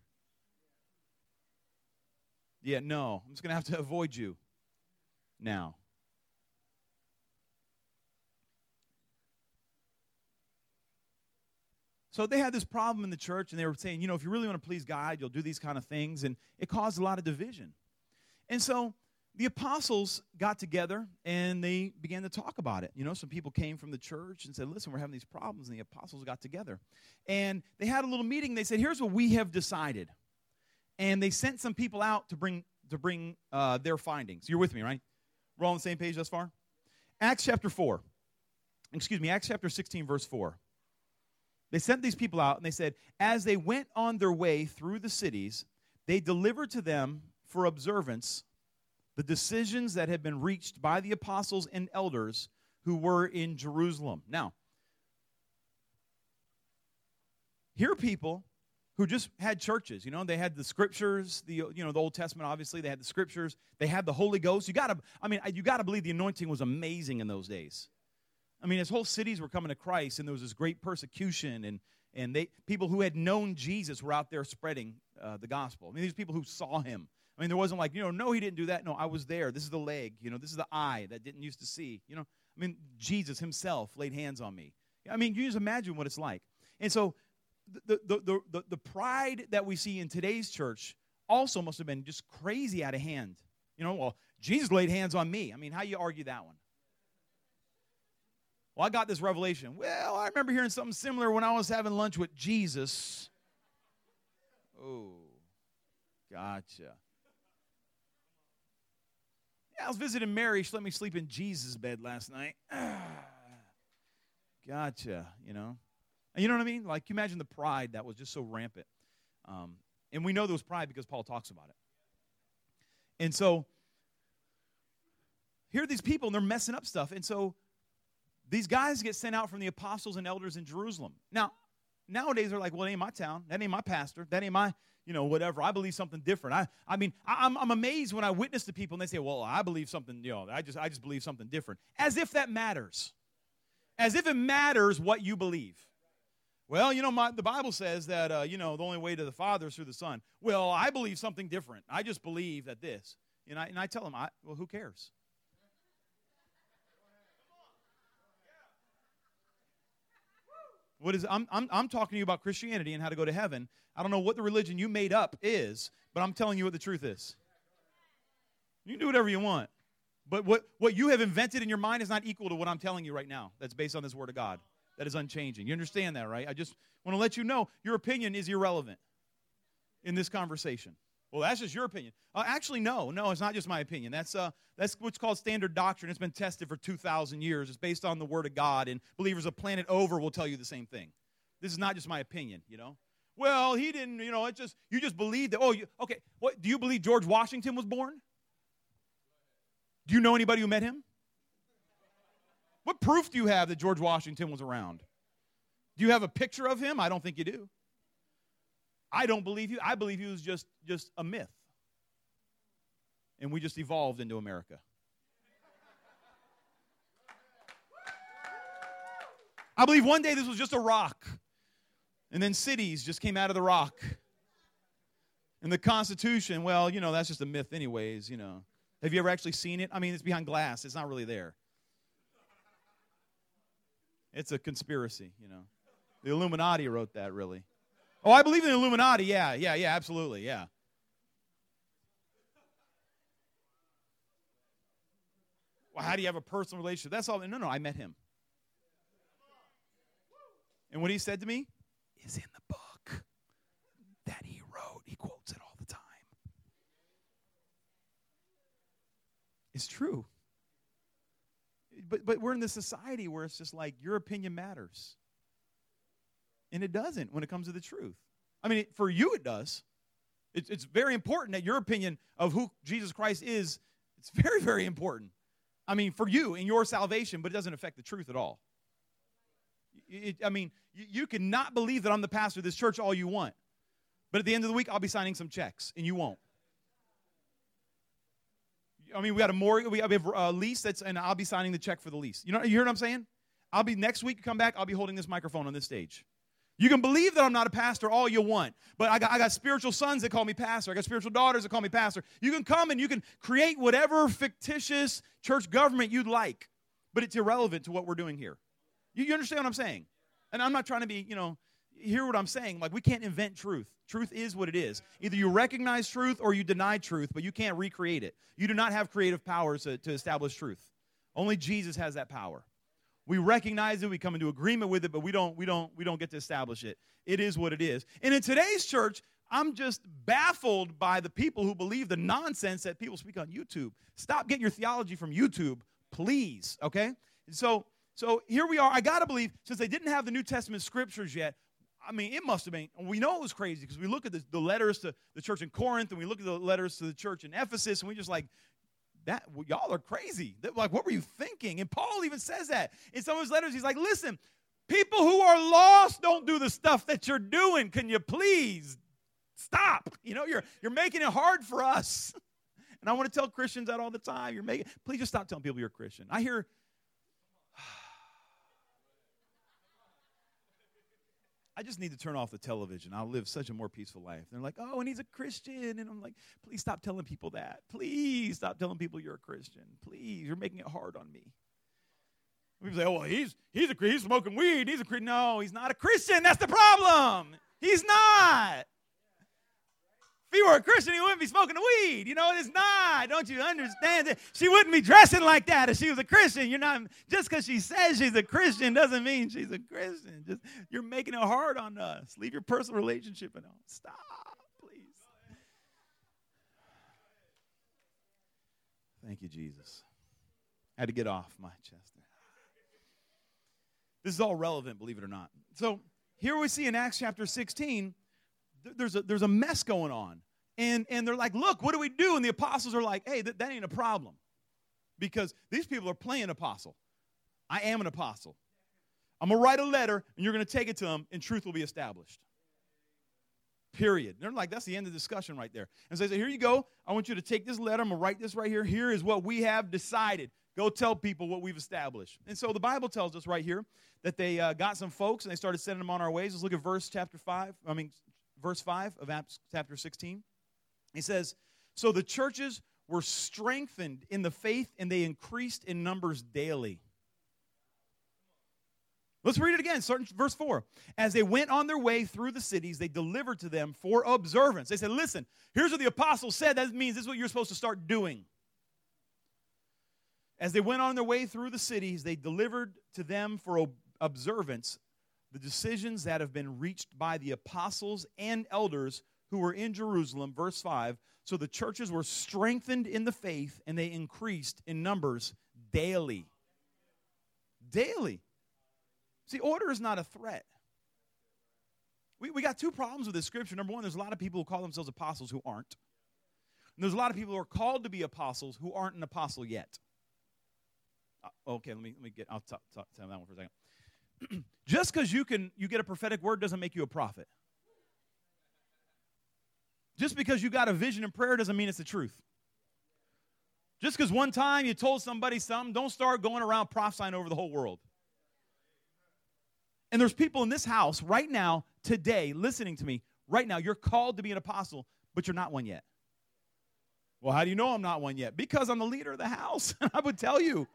S2: Yeah, no. I'm just going to have to avoid you now. So they had this problem in the church, and they were saying, you know, if you really want to please God, you'll do these kind of things, and it caused a lot of division. And so the apostles got together, and they began to talk about it. You know, some people came from the church and said, listen, we're having these problems, and the apostles got together. And they had a little meeting. They said, here's what we have decided. And they sent some people out to bring to bring uh, their findings. You're with me, right? We're all on the same page thus far? Acts chapter four. Excuse me, Acts chapter sixteen, verse four. They sent these people out, and they said, as they went on their way through the cities, they delivered to them for observance the decisions that had been reached by the apostles and elders who were in Jerusalem. Now, here are people who just had churches. You know, they had the scriptures, the you know the Old Testament. Obviously, they had the scriptures. They had the Holy Ghost. You got to, I mean, you got to believe the anointing was amazing in those days. I mean, his whole cities were coming to Christ, and there was this great persecution, and and they people who had known Jesus were out there spreading uh, the gospel. I mean, these people who saw him. I mean, there wasn't like, you know, no, he didn't do that. No, I was there. This is the leg. You know, this is the eye that didn't used to see. You know, I mean, Jesus himself laid hands on me. I mean, you just imagine what it's like. And so the the the the, the pride that we see in today's church also must have been just crazy out of hand. You know, well, Jesus laid hands on me. I mean, how you argue that one? Well, I got this revelation. Well, I remember hearing something similar when I was having lunch with Jesus. Oh, gotcha. Yeah, I was visiting Mary. She let me sleep in Jesus' bed last night. Gotcha, you know. And you know what I mean? Like, you imagine the pride that was just so rampant. Um, and we know there was pride because Paul talks about it. And so, here are these people, and they're messing up stuff. And so, these guys get sent out from the apostles and elders in Jerusalem. Now, nowadays they're like, well, that ain't my town. That ain't my pastor. That ain't my, you know, whatever. I believe something different. I I mean, I, I'm, I'm amazed when I witness to people and they say, well, I believe something, you know, I just, I just believe something different. As if that matters. As if it matters what you believe. Well, you know, my, the Bible says that, uh, you know, the only way to the Father is through the Son. Well, I believe something different. I just believe that this. And I, and I tell them, I, well, who cares? What is I'm, I'm I'm talking to you about Christianity and how to go to heaven. I don't know what the religion you made up is, but I'm telling you what the truth is. You can do whatever you want. But what, what you have invented in your mind is not equal to what I'm telling you right now. That's based on this Word of God. That is unchanging. You understand that, right? I just want to let you know your opinion is irrelevant in this conversation. Well, that's just your opinion. Uh, actually, no. No, it's not just my opinion. That's uh, that's what's called standard doctrine. It's been tested for two thousand years. It's based on the Word of God, and believers of planet over will tell you the same thing. This is not just my opinion, you know. Well, he didn't, you know, it just, you just believe that, oh, you, okay, what, do you believe George Washington was born? Do you know anybody who met him? What proof do you have that George Washington was around? Do you have a picture of him? I don't think you do. I don't believe you. I believe he was just, just a myth. And we just evolved into America. I believe one day this was just a rock. And then cities just came out of the rock. And the Constitution, well, you know, that's just a myth anyways, you know. Have you ever actually seen it? I mean, it's behind glass. It's not really there. It's a conspiracy, you know. The Illuminati wrote that, really. Oh, I believe in the Illuminati. Yeah, yeah, yeah, absolutely, yeah. Well, how do you have a personal relationship? That's all. No, no, I met him. And what he said to me is in the book that he wrote. He quotes it all the time. It's true. But but we're in this society where it's just like your opinion matters. And it doesn't when it comes to the truth. I mean, for you it does. It's, it's very important that your opinion of who Jesus Christ is, it's very, very important. I mean, for you and your salvation, but it doesn't affect the truth at all. It, I mean, you, you can not believe that I'm the pastor of this church all you want. But at the end of the week, I'll be signing some checks, and you won't. I mean, we got a mortgage, we have a lease, that's, and I'll be signing the check for the lease. You know, you hear what I'm saying? I'll be, next week, come back, I'll be holding this microphone on this stage. You can believe that I'm not a pastor all you want, but I got, I got spiritual sons that call me pastor. I got spiritual daughters that call me pastor. You can come and you can create whatever fictitious church government you'd like, but it's irrelevant to what we're doing here. You, you understand what I'm saying? And I'm not trying to be, you know, hear what I'm saying. Like, we can't invent truth. Truth is what it is. Either you recognize truth or you deny truth, but you can't recreate it. You do not have creative powers to, to establish truth. Only Jesus has that power. We recognize it, we come into agreement with it, but we don't, we don't, we don't get to establish it. It is what it is. And in today's church, I'm just baffled by the people who believe the nonsense that people speak on YouTube. Stop getting your theology from YouTube, please, okay? So, so here we are. I got to believe, since they didn't have the New Testament scriptures yet, I mean, it must have been, we know it was crazy because we look at the, the letters to the church in Corinth and we look at the letters to the church in Ephesus and we just like, that well, y'all are crazy. They're like, what were you thinking? And Paul even says that. In some of his letters, he's like, listen, people who are lost don't do the stuff that you're doing. Can you please stop? You know, you're, you're making it hard for us. And I want to tell Christians that all the time. You're making, please just stop telling people you're a Christian. I hear, I just need to turn off the television. I'll live such a more peaceful life. They're like, oh, and he's a Christian. And I'm like, please stop telling people that. Please stop telling people you're a Christian. Please, you're making it hard on me. People say, oh, well, he's, he's, a, he's smoking weed. He's a Christian. No, he's not a Christian. That's the problem. He's not. If he were a Christian, he wouldn't be smoking weed. You know, it's not. Don't you understand it? She wouldn't be dressing like that if she was a Christian. You're not, just because she says she's a Christian doesn't mean she's a Christian. Just, you're making it hard on us. Leave your personal relationship alone. Stop, please. Thank you, Jesus. I had to get off my chest there. This is all relevant, believe it or not. So here we see in Acts chapter sixteen, There's a, there's a mess going on. And, and they're like, look, what do we do? And the apostles are like, hey, that, that ain't a problem. Because these people are playing apostle. I am an apostle. I'm going to write a letter, and you're going to take it to them, and truth will be established. Period. And they're like, that's the end of the discussion right there. And so they say, here you go. I want you to take this letter. I'm going to write this right here. Here is what we have decided. Go tell people what we've established. And so the Bible tells us right here that they uh, got some folks, and they started sending them on our ways. Let's look at verse chapter five. I mean, verse five of Acts chapter sixteen. He says, so the churches were strengthened in the faith and they increased in numbers daily. Let's read it again, starting verse four. As they went on their way through the cities, they delivered to them for observance. They said, listen, here's what the apostles said. That means this is what you're supposed to start doing. As they went on their way through the cities, they delivered to them for observance the decisions that have been reached by the apostles and elders who were in Jerusalem, verse five. So the churches were strengthened in the faith and they increased in numbers daily. Daily. See, order is not a threat. We, we got two problems with this scripture. Number one, there's a lot of people who call themselves apostles who aren't. And there's a lot of people who are called to be apostles who aren't an apostle yet. Uh, okay, let me, let me get, I'll talk, talk, tell that one for a second. Just because you can you get a prophetic word doesn't make you a prophet. Just because you got a vision and prayer doesn't mean it's the truth. Just because one time you told somebody something, don't start going around prophesying over the whole world. And there's people in this house right now, today, listening to me, right now, you're called to be an apostle, but you're not one yet. Well, how do you know I'm not one yet? Because I'm the leader of the house. I would tell you.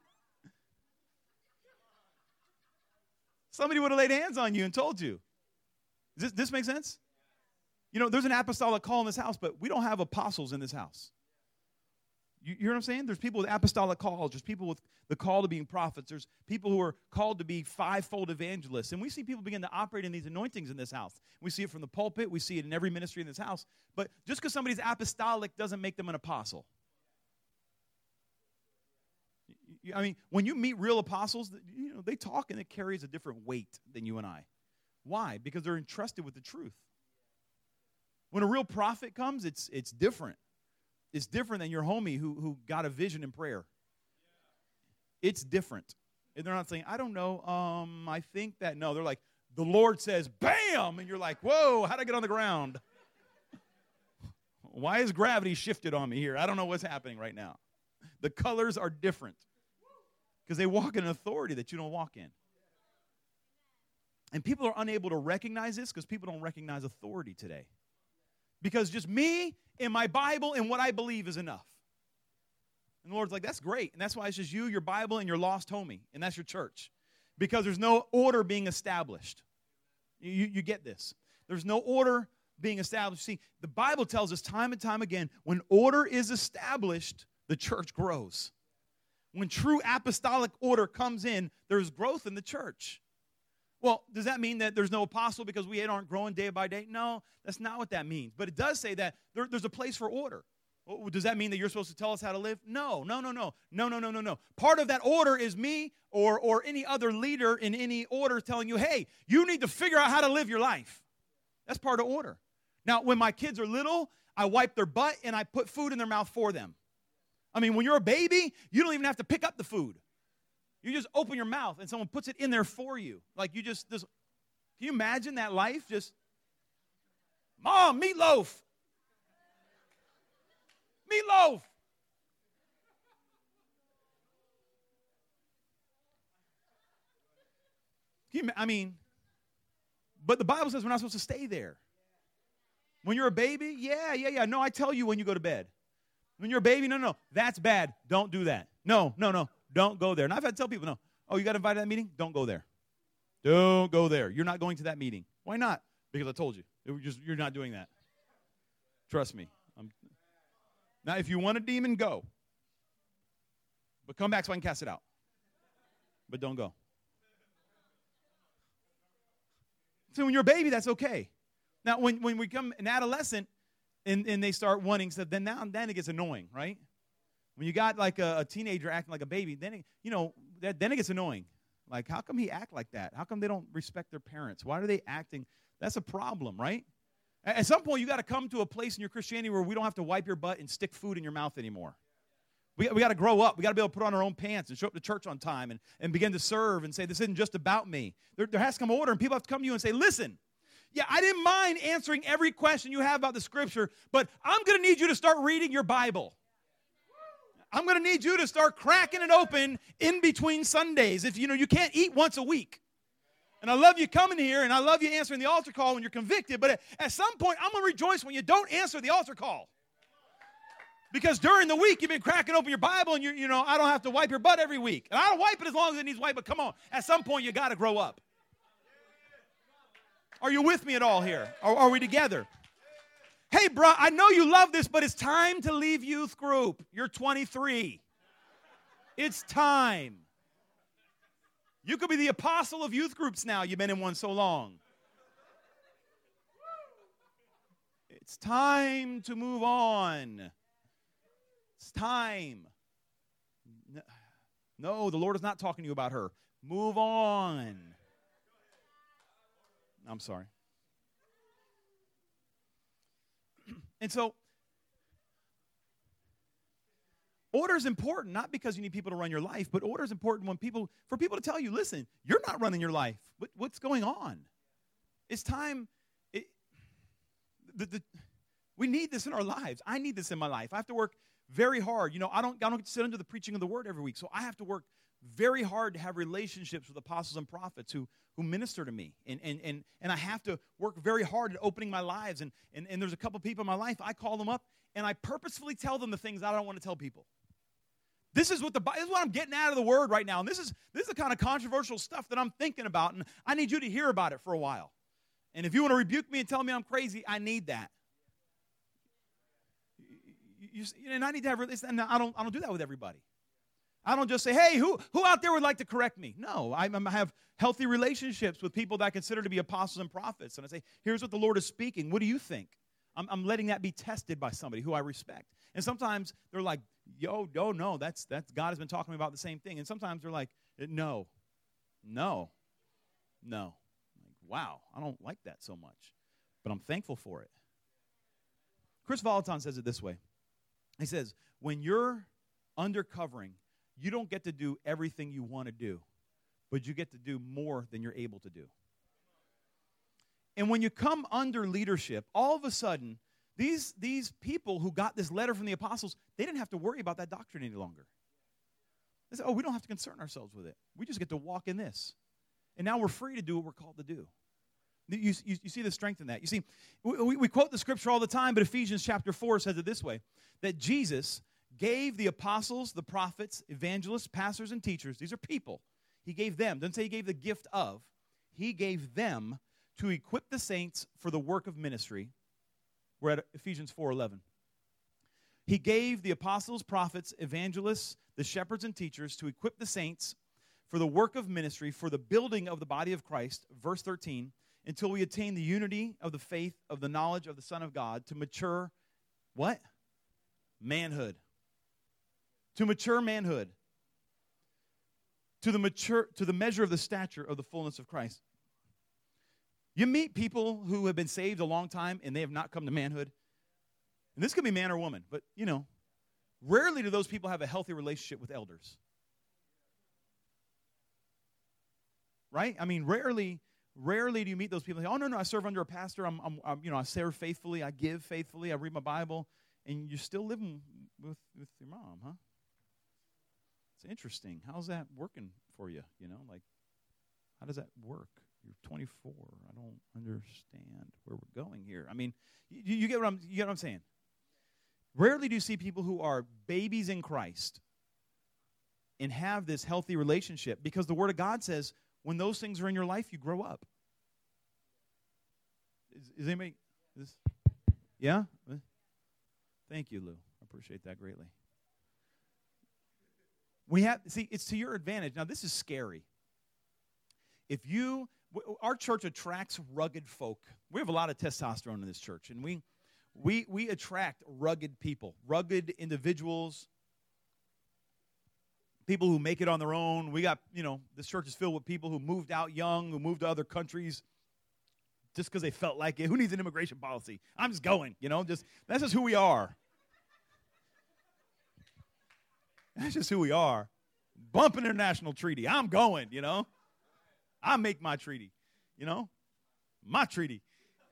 S2: Somebody would have laid hands on you and told you. Does this, this make sense? You know, there's an apostolic call in this house, but we don't have apostles in this house. You, you hear what I'm saying? There's people with apostolic calls. There's people with the call to being prophets. There's people who are called to be fivefold evangelists. And we see people begin to operate in these anointings in this house. We see it from the pulpit. We see it in every ministry in this house. But just because somebody's apostolic doesn't make them an apostle. I mean, when you meet real apostles, you know, they talk and it carries a different weight than you and I. Why? Because they're entrusted with the truth. When a real prophet comes, it's it's different. It's different than your homie who, who got a vision in prayer. It's different. And they're not saying, I don't know, um, I think that, no. They're like, the Lord says, bam! And you're like, whoa, how'd I get on the ground? Why has gravity shifted on me here? I don't know what's happening right now. The colors are different because they walk in an authority that you don't walk in. And people are unable to recognize this because people don't recognize authority today. Because just me and my Bible and what I believe is enough. And the Lord's like, that's great. And that's why it's just you, your Bible, and your lost homie. And that's your church. Because there's no order being established. You, you, you get this. There's no order being established. See, the Bible tells us time and time again, when order is established, the church grows. When true apostolic order comes in, there's growth in the church. Well, does that mean that there's no apostle because we aren't growing day by day? No, that's not what that means. But it does say that there, there's a place for order. Well, does that mean that you're supposed to tell us how to live? No, no, no, no. No, no, no, no, no. Part of that order is me or, or any other leader in any order telling you, hey, you need to figure out how to live your life. That's part of order. Now, when my kids are little, I wipe their butt and I put food in their mouth for them. I mean, when you're a baby, you don't even have to pick up the food. You just open your mouth and someone puts it in there for you. Like you just, this, can you imagine that life? Just, Mom, meatloaf. Meatloaf. Can you, I mean, but the Bible says we're not supposed to stay there. When you're a baby, yeah, yeah, yeah. No, I tell you when you go to bed. When you're a baby, no, no, that's bad. Don't do that. No, no, no. Don't go there. And I've had to tell people, no, oh, you got invited to that meeting? Don't go there. Don't go there. You're not going to that meeting. Why not? Because I told you. It was just, you're not doing that. Trust me. I'm, now, if you want a demon, go. But come back so I can cast it out. But don't go. So when you're a baby, that's okay. Now, when, when we become an adolescent and, and they start wanting stuff, then now and then it gets annoying, right? When you got like a, a teenager acting like a baby, then it, you know, that, then it gets annoying. Like, how come he act like that? How come they don't respect their parents? Why are they acting? That's a problem, right? At, at some point, you got to come to a place in your Christianity where we don't have to wipe your butt and stick food in your mouth anymore. We, we got to grow up. We got to be able to put on our own pants and show up to church on time and, and begin to serve and say, this isn't just about me. There, there has to come order, and people have to come to you and say, listen, yeah, I didn't mind answering every question you have about the Scripture, but I'm going to need you to start reading your Bible. I'm going to need you to start cracking it open in between Sundays. If you know you can't eat once a week. And I love you coming here, and I love you answering the altar call when you're convicted, but at, at some point, I'm going to rejoice when you don't answer the altar call. Because during the week, you've been cracking open your Bible, and you you know, I don't have to wipe your butt every week. And I don't wipe it as long as it needs wiped, but come on. At some point, you got to grow up. Are you with me at all here? Or are we together? Hey, bro, I know you love this, but it's time to leave youth group. You're twenty-three. It's time. You could be the apostle of youth groups now. You've been in one so long. It's time to move on. It's time. No, the Lord is not talking to you about her. Move on. I'm sorry. And so, order is important, not because you need people to run your life, but order is important when people, for people to tell you, listen, you're not running your life. What, what's going on? It's time. It, the, the, we need this in our lives. I need this in my life. I have to work very hard. You know, I don't, I don't get to sit under the preaching of the word every week, so I have to work very hard to have relationships with apostles and prophets who, who minister to me. And, and, and, and I have to work very hard at opening my lives. And, and, and there's a couple people in my life, I call them up, and I purposefully tell them the things I don't want to tell people. This is what the this is what I'm getting out of the word right now. And this is this is the kind of controversial stuff that I'm thinking about, and I need you to hear about it for a while. And if you want to rebuke me and tell me I'm crazy, I need that. You, you, and I need to have and I don't I don't do that with everybody. I don't just say, hey, who, who out there would like to correct me? No, I, I have healthy relationships with people that I consider to be apostles and prophets. And I say, here's what the Lord is speaking. What do you think? I'm, I'm letting that be tested by somebody who I respect. And sometimes they're like, yo, yo, no, that's, that's God has been talking about the same thing. And sometimes they're like, no, no, no. Like, wow, I don't like that so much. But I'm thankful for it. Chris Volaton says it this way. He says, when you're under covering, you don't get to do everything you want to do, but you get to do more than you're able to do. And when you come under leadership, all of a sudden, these, these people who got this letter from the apostles, they didn't have to worry about that doctrine any longer. They said, oh, we don't have to concern ourselves with it. We just get to walk in this. And now we're free to do what we're called to do. You, you, you see the strength in that. You see, we, we quote the scripture all the time, but Ephesians chapter four says it this way, that Jesus gave the apostles, the prophets, evangelists, pastors, and teachers, these are people, he gave them, doesn't say he gave the gift of, he gave them to equip the saints for the work of ministry. We're at Ephesians four eleven. He gave the apostles, prophets, evangelists, the shepherds, and teachers to equip the saints for the work of ministry, for the building of the body of Christ, verse thirteen, until we attain the unity of the faith of the knowledge of the Son of God, to mature, what? Manhood. To mature manhood. To the mature, to the measure of the stature of the fullness of Christ. You meet people who have been saved a long time and they have not come to manhood. And this could be man or woman, but, you know, rarely do those people have a healthy relationship with elders. Right? I mean, rarely, rarely do you meet those people. Say, oh, no, no, I serve under a pastor. I'm, I'm, I'm, you know, I serve faithfully. I give faithfully. I read my Bible. And you're still living with, with your mom, huh? It's interesting. How's that working for you? You know, like, how does that work? You're twenty-four. I don't understand where we're going here. I mean, you, you get what I'm, you get what I'm saying? Rarely do you see people who are babies in Christ and have this healthy relationship, because the Word of God says when those things are in your life, you grow up. Is, is anybody? Is, yeah? Thank you, Lou. I appreciate that greatly. We have, see, it's to your advantage. Now, this is scary. If you, our church attracts rugged folk. We have a lot of testosterone in this church, and we, we, we attract rugged people, rugged individuals, people who make it on their own. We got, you know, this church is filled with people who moved out young, who moved to other countries just because they felt like it. Who needs an immigration policy? I'm just going, you know, just, that's just who we are. That's just who we are. Bump an international treaty. I'm going, you know. I make my treaty, you know. My treaty.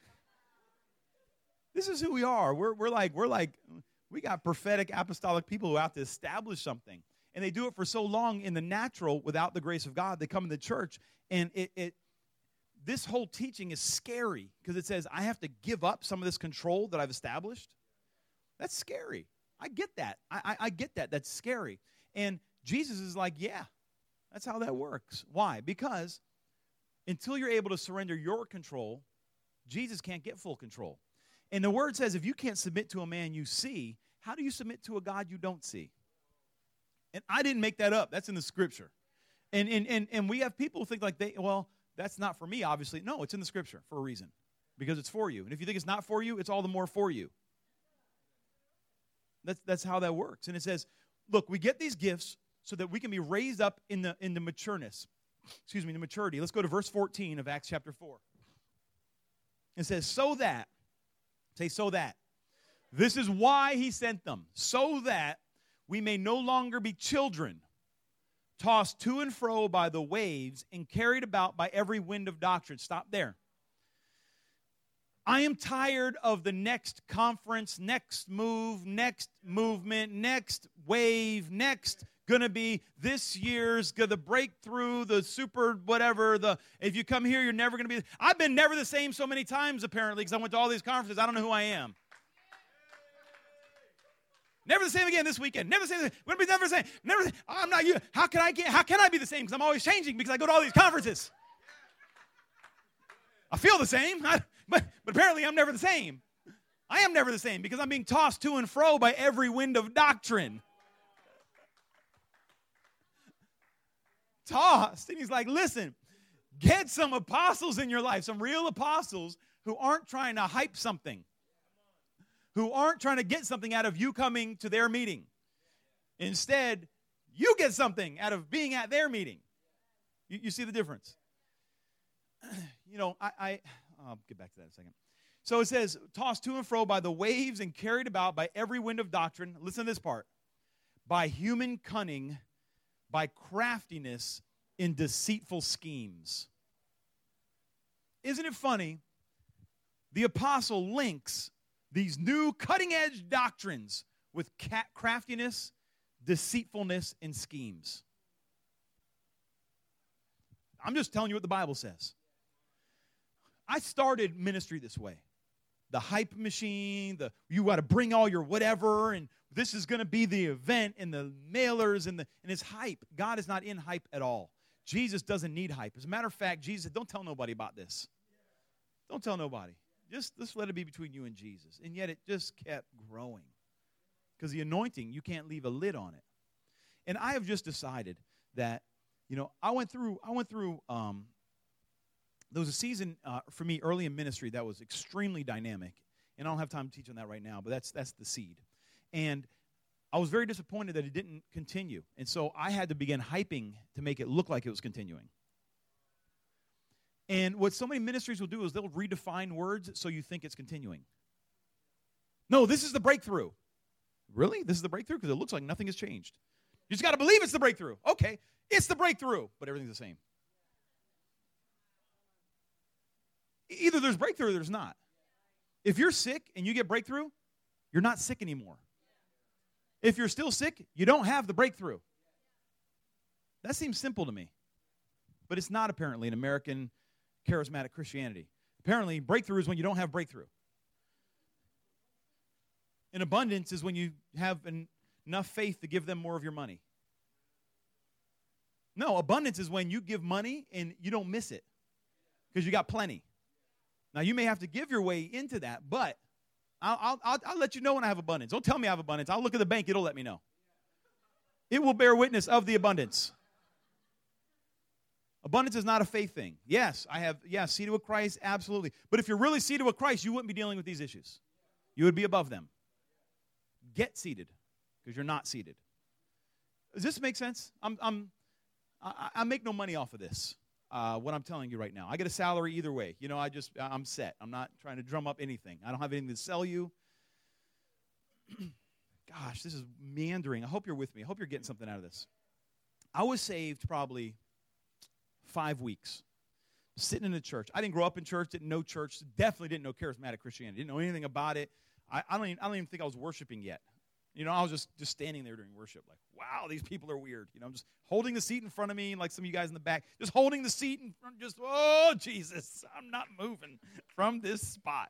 S2: This is who we are. We're, we're like, we're like, we got prophetic apostolic people who have to establish something. And they do it for so long in the natural without the grace of God. They come in the church, and it, it this whole teaching is scary because it says I have to give up some of this control that I've established. That's scary. I get that. I, I, I get that. That's scary. And Jesus is like, yeah, that's how that works. Why? Because until you're able to surrender your control, Jesus can't get full control. And the Word says if you can't submit to a man you see, how do you submit to a God you don't see? And I didn't make that up. That's in the Scripture. And, and, and, and we have people who think like, they, well, that's not for me, obviously. No, it's in the Scripture for a reason. Because it's for you. And if you think it's not for you, it's all the more for you. That's, that's how that works. And it says, look, we get these gifts so that we can be raised up in the, in the matureness. Excuse me, the maturity. Let's go to verse fourteen of Acts chapter four. It says, so that, say so that. This is why he sent them. So that we may no longer be children, tossed to and fro by the waves and carried about by every wind of doctrine. Stop there. I am tired of the next conference, next move, next movement, next wave, next gonna be this year's the breakthrough, the super whatever. The if you come here, you're never gonna be. I've been never the same so many times apparently because I went to all these conferences. I don't know who I am. Never the same again this weekend. Never the same. We're gonna be never the same. Never. The, I'm not you. How can I get? How can I be the same? Because I'm always changing because I go to all these conferences. I feel the same. I, But, but apparently I'm never the same. I am never the same because I'm being tossed to and fro by every wind of doctrine. Tossed. And he's like, listen, get some apostles in your life, some real apostles who aren't trying to hype something, who aren't trying to get something out of you coming to their meeting. Instead, you get something out of being at their meeting. You, you see the difference? You know, I... I I'll get back to that in a second. So it says, tossed to and fro by the waves and carried about by every wind of doctrine. Listen to this part. By human cunning, by craftiness in deceitful schemes. Isn't it funny? The apostle links these new cutting-edge doctrines with craftiness, deceitfulness, and schemes. I'm just telling you what the Bible says. I started ministry this way. The hype machine, the you got to bring all your whatever, and this is going to be the event, and the mailers, and the and it's hype. God is not in hype at all. Jesus doesn't need hype. As a matter of fact, Jesus said, don't tell nobody about this. Don't tell nobody. Just, just let it be between you and Jesus. And yet it just kept growing. Because the anointing, you can't leave a lid on it. And I have just decided that, you know, I went through, I went through, um, there was a season uh, for me early in ministry that was extremely dynamic. And I don't have time to teach on that right now, but that's that's the seed. And I was very disappointed that it didn't continue. And so I had to begin hyping to make it look like it was continuing. And what so many ministries will do is they'll redefine words so you think it's continuing. No, this is the breakthrough. Really? This is the breakthrough? Because it looks like nothing has changed. You just got to believe it's the breakthrough. Okay, it's the breakthrough, but everything's the same. Either there's breakthrough or there's not. If you're sick and you get breakthrough, you're not sick anymore. If you're still sick, you don't have the breakthrough. That seems simple to me. But it's not apparently in American charismatic Christianity. Apparently, breakthrough is when you don't have breakthrough. And abundance is when you have an, enough faith to give them more of your money. No, abundance is when you give money and you don't miss it because you got plenty. Now, you may have to give your way into that, but I'll, I'll, I'll, I'll let you know when I have abundance. Don't tell me I have abundance. I'll look at the bank. It'll let me know. It will bear witness of the abundance. Abundance is not a faith thing. Yes, I have, yeah, seated with Christ, absolutely. But if you're really seated with Christ, you wouldn't be dealing with these issues. You would be above them. Get seated because you're not seated. Does this make sense? I'm, I'm, I, I make no money off of this. Uh, what I'm telling you right now. I get a salary either way. You know, I just, I'm set. I'm not trying to drum up anything. I don't have anything to sell you. Gosh, this is meandering. I hope you're with me. I hope you're getting something out of this. I was saved probably five weeks, sitting in a church. I didn't grow up in church, didn't know church, definitely didn't know charismatic Christianity, didn't know anything about it. I, I, don't even, I don't even think I was worshiping yet. You know, I was just, just standing there during worship like, wow, these people are weird. You know, I'm just holding the seat in front of me, like some of you guys in the back, just holding the seat in front, just, oh, Jesus, I'm not moving from this spot.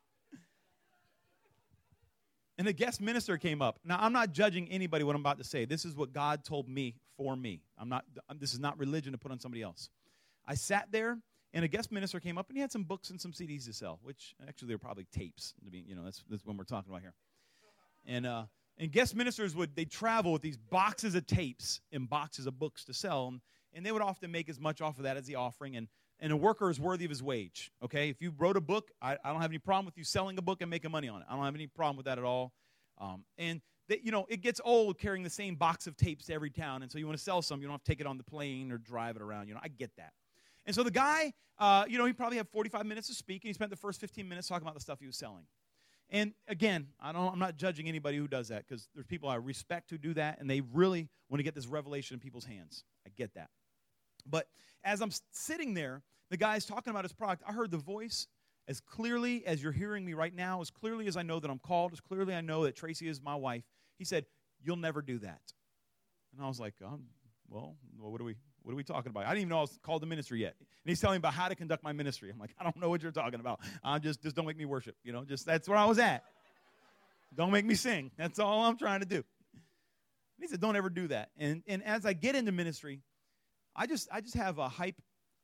S2: And a guest minister came up. Now, I'm not judging anybody what I'm about to say. This is what God told me for me. I'm not. This is not religion to put on somebody else. I sat there, and a guest minister came up, and he had some books and some C Ds to sell, which actually they're probably tapes. To be, you know, that's, that's what we're talking about here. And uh, and guest ministers would they travel with these boxes of tapes and boxes of books to sell, and, and they would often make as much off of that as the offering. And and a worker is worthy of his wage. Okay, if you wrote a book, I, I don't have any problem with you selling a book and making money on it. I don't have any problem with that at all. Um, and they, you know, it gets old carrying the same box of tapes to every town, and so you want to sell some, you don't have to take it on the plane or drive it around. You know, I get that. And so the guy, uh, you know, he probably had forty-five minutes to speak, and he spent the first fifteen minutes talking about the stuff he was selling. And again, I don't, I'm not judging anybody who does that because there's people I respect who do that, and they really want to get this revelation in people's hands. I get that. But as I'm sitting there, the guy's talking about his product. I heard the voice as clearly as you're hearing me right now, as clearly as I know that I'm called, as clearly I know that Tracy is my wife. He said, "You'll never do that." And I was like, um, well, what are we what are we talking about? I didn't even know I was called to ministry yet. And he's telling me about how to conduct my ministry. I'm like, I don't know what you're talking about. I'm just, just don't make me worship. You know, just that's where I was at. Don't make me sing. That's all I'm trying to do. And he said, don't ever do that. And and as I get into ministry, I just I just have a hype,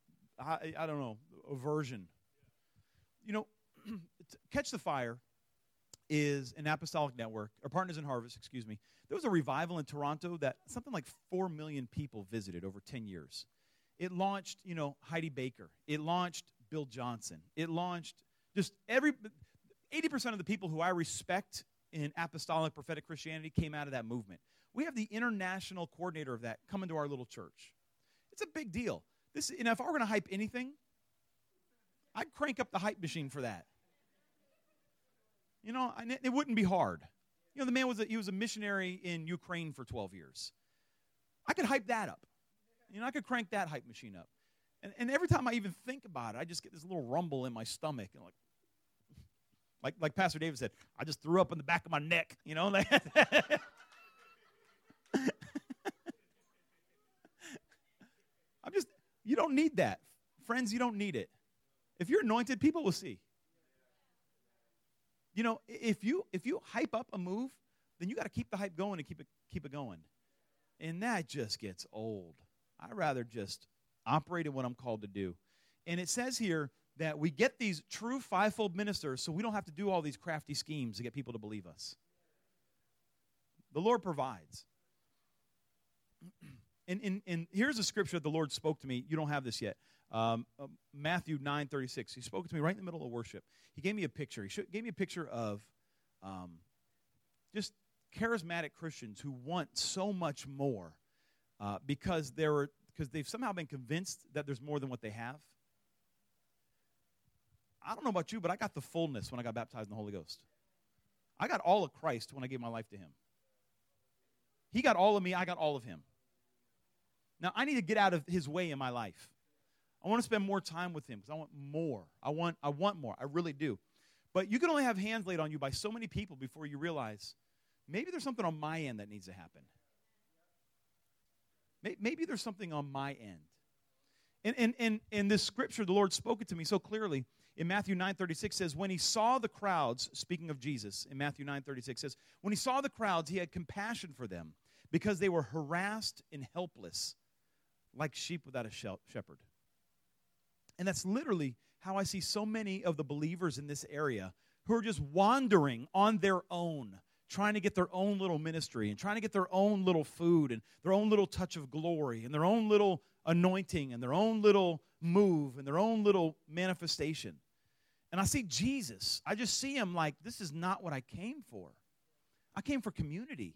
S2: I, I don't know, aversion. You know, Catch the Fire is an apostolic network, or Partners in Harvest, excuse me. There was a revival in Toronto that something like four million people visited over ten years. It launched, you know, Heidi Baker. It launched Bill Johnson. It launched just every, eighty percent of the people who I respect in apostolic prophetic Christianity came out of that movement. We have the international coordinator of that come into our little church. It's a big deal. This, you know, if I were going to hype anything, I'd crank up the hype machine for that. You know, and it, it wouldn't be hard. You know, the man was a, he was a missionary in Ukraine for twelve years. I could hype that up. You know, I could crank that hype machine up. And, and every time I even think about it, I just get this little rumble in my stomach. And like, like, like Pastor David said, I just threw up in the back of my neck. You know, like I'm just, you don't need that. Friends, you don't need it. If you're anointed, people will see. You know, if you if you hype up a move, then you got to keep the hype going and keep it keep it going. And that just gets old. I'd rather just operate in what I'm called to do. And it says here that we get these true fivefold ministers so we don't have to do all these crafty schemes to get people to believe us. The Lord provides. And, and, and here's a scripture that the Lord spoke to me. You don't have this yet. Um, uh, Matthew nine thirty-six. He spoke to me right in the middle of worship. He gave me a picture. He sh- gave me a picture of um, just charismatic Christians who want so much more uh, because they're because they've somehow been convinced that there's more than what they have. I don't know about you, but I got the fullness when I got baptized in the Holy Ghost. I got all of Christ when I gave my life to him. He got all of me. I got all of him. Now, I need to get out of his way in my life. I want to spend more time with him because I want more. I want I want more. I really do. But you can only have hands laid on you by so many people before you realize maybe there's something on my end that needs to happen. Maybe there's something on my end. And in, in, in this scripture, the Lord spoke it to me so clearly. In Matthew nine thirty-six says, when he saw the crowds, speaking of Jesus, in Matthew nine thirty-six says, when he saw the crowds, he had compassion for them because they were harassed and helpless like sheep without a shepherd. And that's literally how I see so many of the believers in this area who are just wandering on their own, trying to get their own little ministry and trying to get their own little food and their own little touch of glory and their own little anointing and their own little move and their own little manifestation. And I see Jesus. I just see him like, this is not what I came for. I came for community.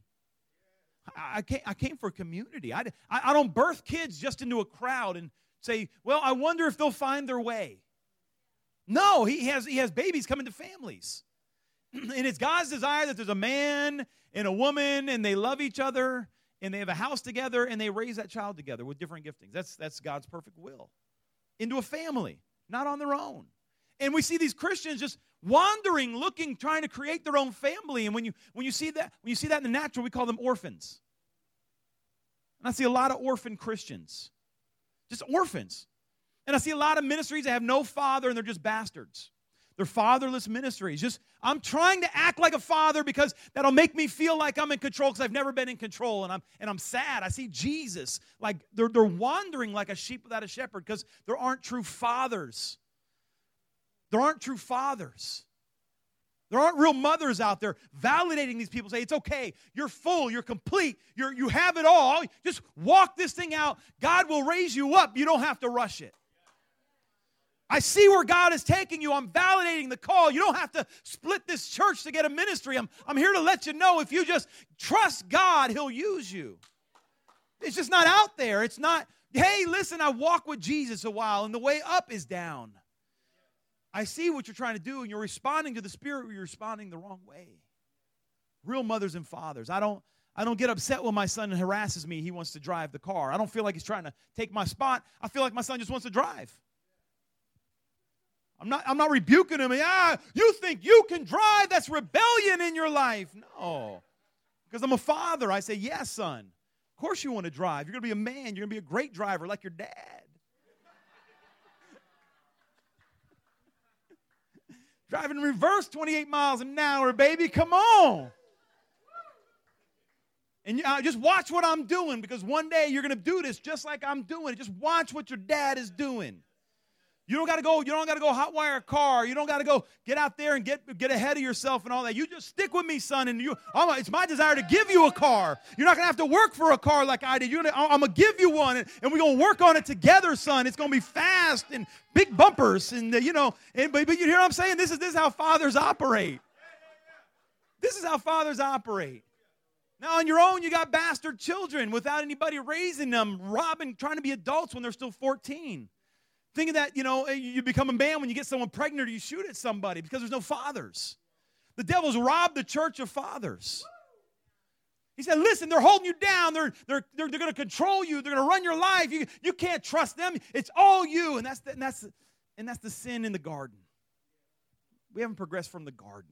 S2: I came, I came for community. I, I don't birth kids just into a crowd and say, well, I wonder if they'll find their way. No, he has, he has babies coming to families. And it's God's desire that there's a man and a woman and they love each other and they have a house together and they raise that child together with different giftings. That's, that's God's perfect will. Into a family, not on their own. And we see these Christians just wandering, looking, trying to create their own family. And when you when you see that, when you see that in the natural, we call them orphans. And I see a lot of orphan Christians. Just orphans. And I see a lot of ministries that have no father and they're just bastards. They're fatherless ministries. Just, I'm trying to act like a father because that'll make me feel like I'm in control because I've never been in control and I'm and I'm sad. I see Jesus, like they're, they're wandering like a sheep without a shepherd because there aren't true fathers. There aren't true fathers. There aren't real mothers out there validating these people. Say, it's okay. You're full. You're complete. You're, you have it all. Just walk this thing out. God will raise you up. You don't have to rush it. I see where God is taking you. I'm validating the call. You don't have to split this church to get a ministry. I'm, I'm here to let you know if you just trust God, he'll use you. It's just not out there. It's not, hey, listen, I walk with Jesus a while, and the way up is down. I see what you're trying to do, and you're responding to the Spirit, or you're responding the wrong way. Real mothers and fathers. I don't, I don't get upset when my son harasses me. He wants to drive the car. I don't feel like he's trying to take my spot. I feel like my son just wants to drive. I'm not, I'm not rebuking him. Ah, you think you can drive? That's rebellion in your life. No. Because I'm a father. I say, yes, son. Of course you want to drive. You're going to be a man. You're going to be a great driver like your dad. Driving in reverse twenty-eight miles an hour, baby. Come on. And uh, just watch what I'm doing, because one day you're going to do this just like I'm doing it. Just watch what your dad is doing. You don't got to go, you don't got to go hotwire a car. You don't got to go get out there and get, get ahead of yourself and all that. You just stick with me, son, and you, I'm, it's my desire to give you a car. You're not going to have to work for a car like I did. You're gonna, I'm going to give you one, and, and we're going to work on it together, son. It's going to be fast and big bumpers, and, uh, you know, and, but, but you hear what I'm saying? This is, this is how fathers operate. This is how fathers operate. Now, on your own, you got bastard children without anybody raising them, robbing, trying to be adults when they're still fourteen. Thinking that, you know, you become a man when you get someone pregnant or you shoot at somebody because there's no fathers. The devil's robbed the church of fathers. He said, listen, they're holding you down. They're, they're, they're, they're going to control you. They're going to run your life. You, you can't trust them. It's all you. And that's, the, and, that's, and that's the sin in the garden. We haven't progressed from the garden.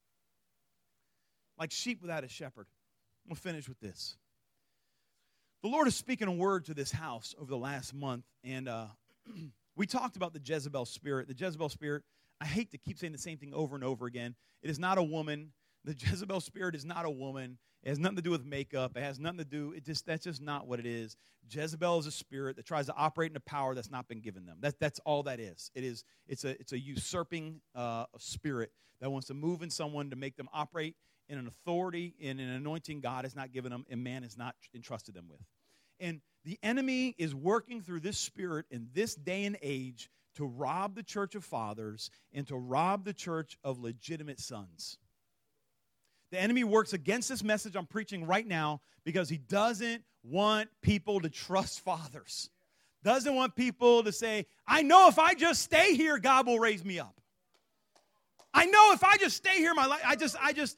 S2: Like sheep without a shepherd. I'm going to finish with this. The Lord is speaking a word to this house over the last month. And uh, we talked about the Jezebel spirit. The Jezebel spirit, I hate to keep saying the same thing over and over again. It is not a woman. The Jezebel spirit is not a woman. It has nothing to do with makeup. It has nothing to do, it just that's just not what it is. Jezebel is a spirit that tries to operate in a power that's not been given them. That, that's all that is. It is it's a it's a usurping uh, spirit that wants to move in someone to make them operate in an authority, in an anointing God has not given them and man has not entrusted them with. And the enemy is working through this spirit in this day and age to rob the church of fathers and to rob the church of legitimate sons. The enemy works against this message I'm preaching right now because he doesn't want people to trust fathers. Doesn't want people to say, I know if I just stay here, God will raise me up. I know if I just stay here, my life, I just, I just.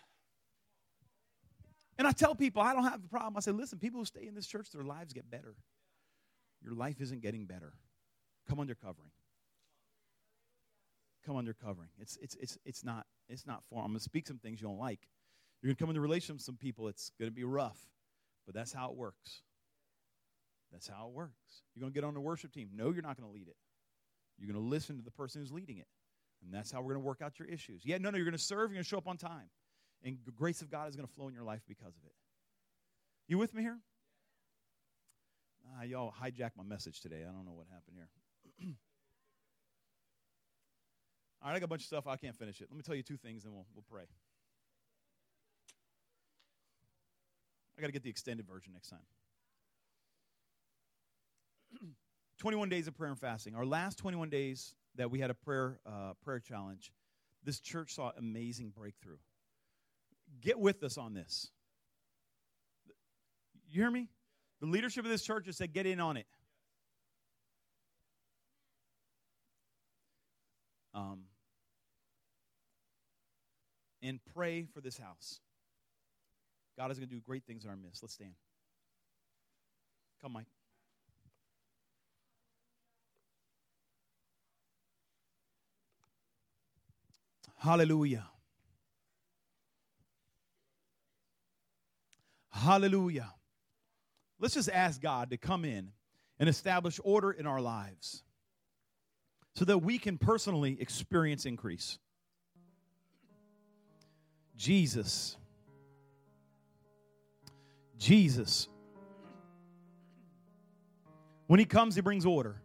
S2: And I tell people, I don't have a problem. I say, listen, people who stay in this church, their lives get better. Your life isn't getting better. Come under covering. Come under covering. It's it's it's it's not it's not for. I'm gonna speak some things you don't like. You're gonna come into relations with some people. It's gonna be rough, but that's how it works. That's how it works. You're gonna get on the worship team. No, you're not gonna lead it. You're gonna listen to the person who's leading it, and that's how we're gonna work out your issues. Yeah, no, no, you're gonna serve. You're gonna show up on time, and the grace of God is gonna flow in your life because of it. You with me here? Ah, y'all hijacked my message today. I don't know what happened here. All right, I got a bunch of stuff. I can't finish it. Let me tell you two things, and we'll, we'll pray. I got to get the extended version next time. twenty-one days of prayer and fasting. Our last twenty-one days that we had a prayer uh, prayer challenge, this church saw amazing breakthrough. Get with us on this. You hear me? The leadership of this church has said, get in on it. Um, and pray for this house. God is going to do great things in our midst. Let's stand. Come, Mike. Hallelujah. Hallelujah. Let's just ask God to come in and establish order in our lives so that we can personally experience increase. Jesus. Jesus. When he comes, he brings order.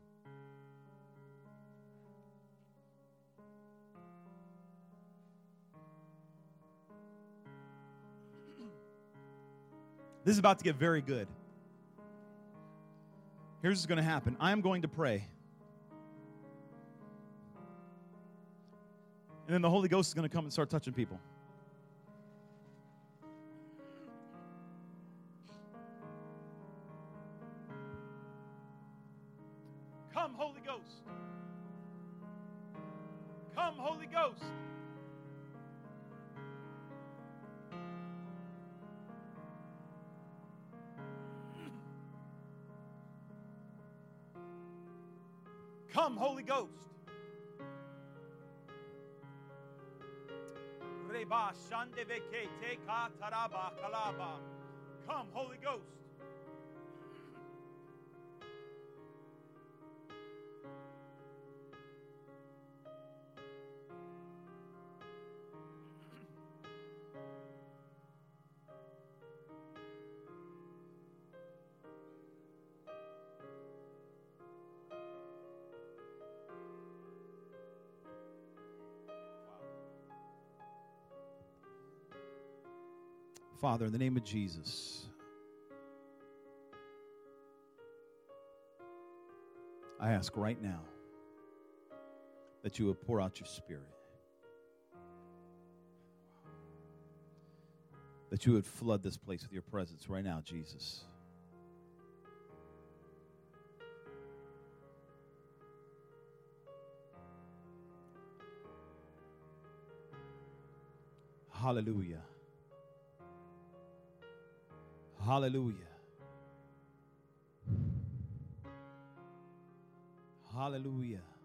S2: This is about to get very good. Here's what's going to happen. I am going to pray. And then the Holy Ghost is going to come and start touching people. Come, Holy Ghost. Come, Holy Ghost. Come, Holy Ghost. Come, Holy Ghost. Father, in the name of Jesus, I ask right now that you would pour out your Spirit, that you would flood this place with your presence right now, Jesus. Hallelujah. Hallelujah. Hallelujah.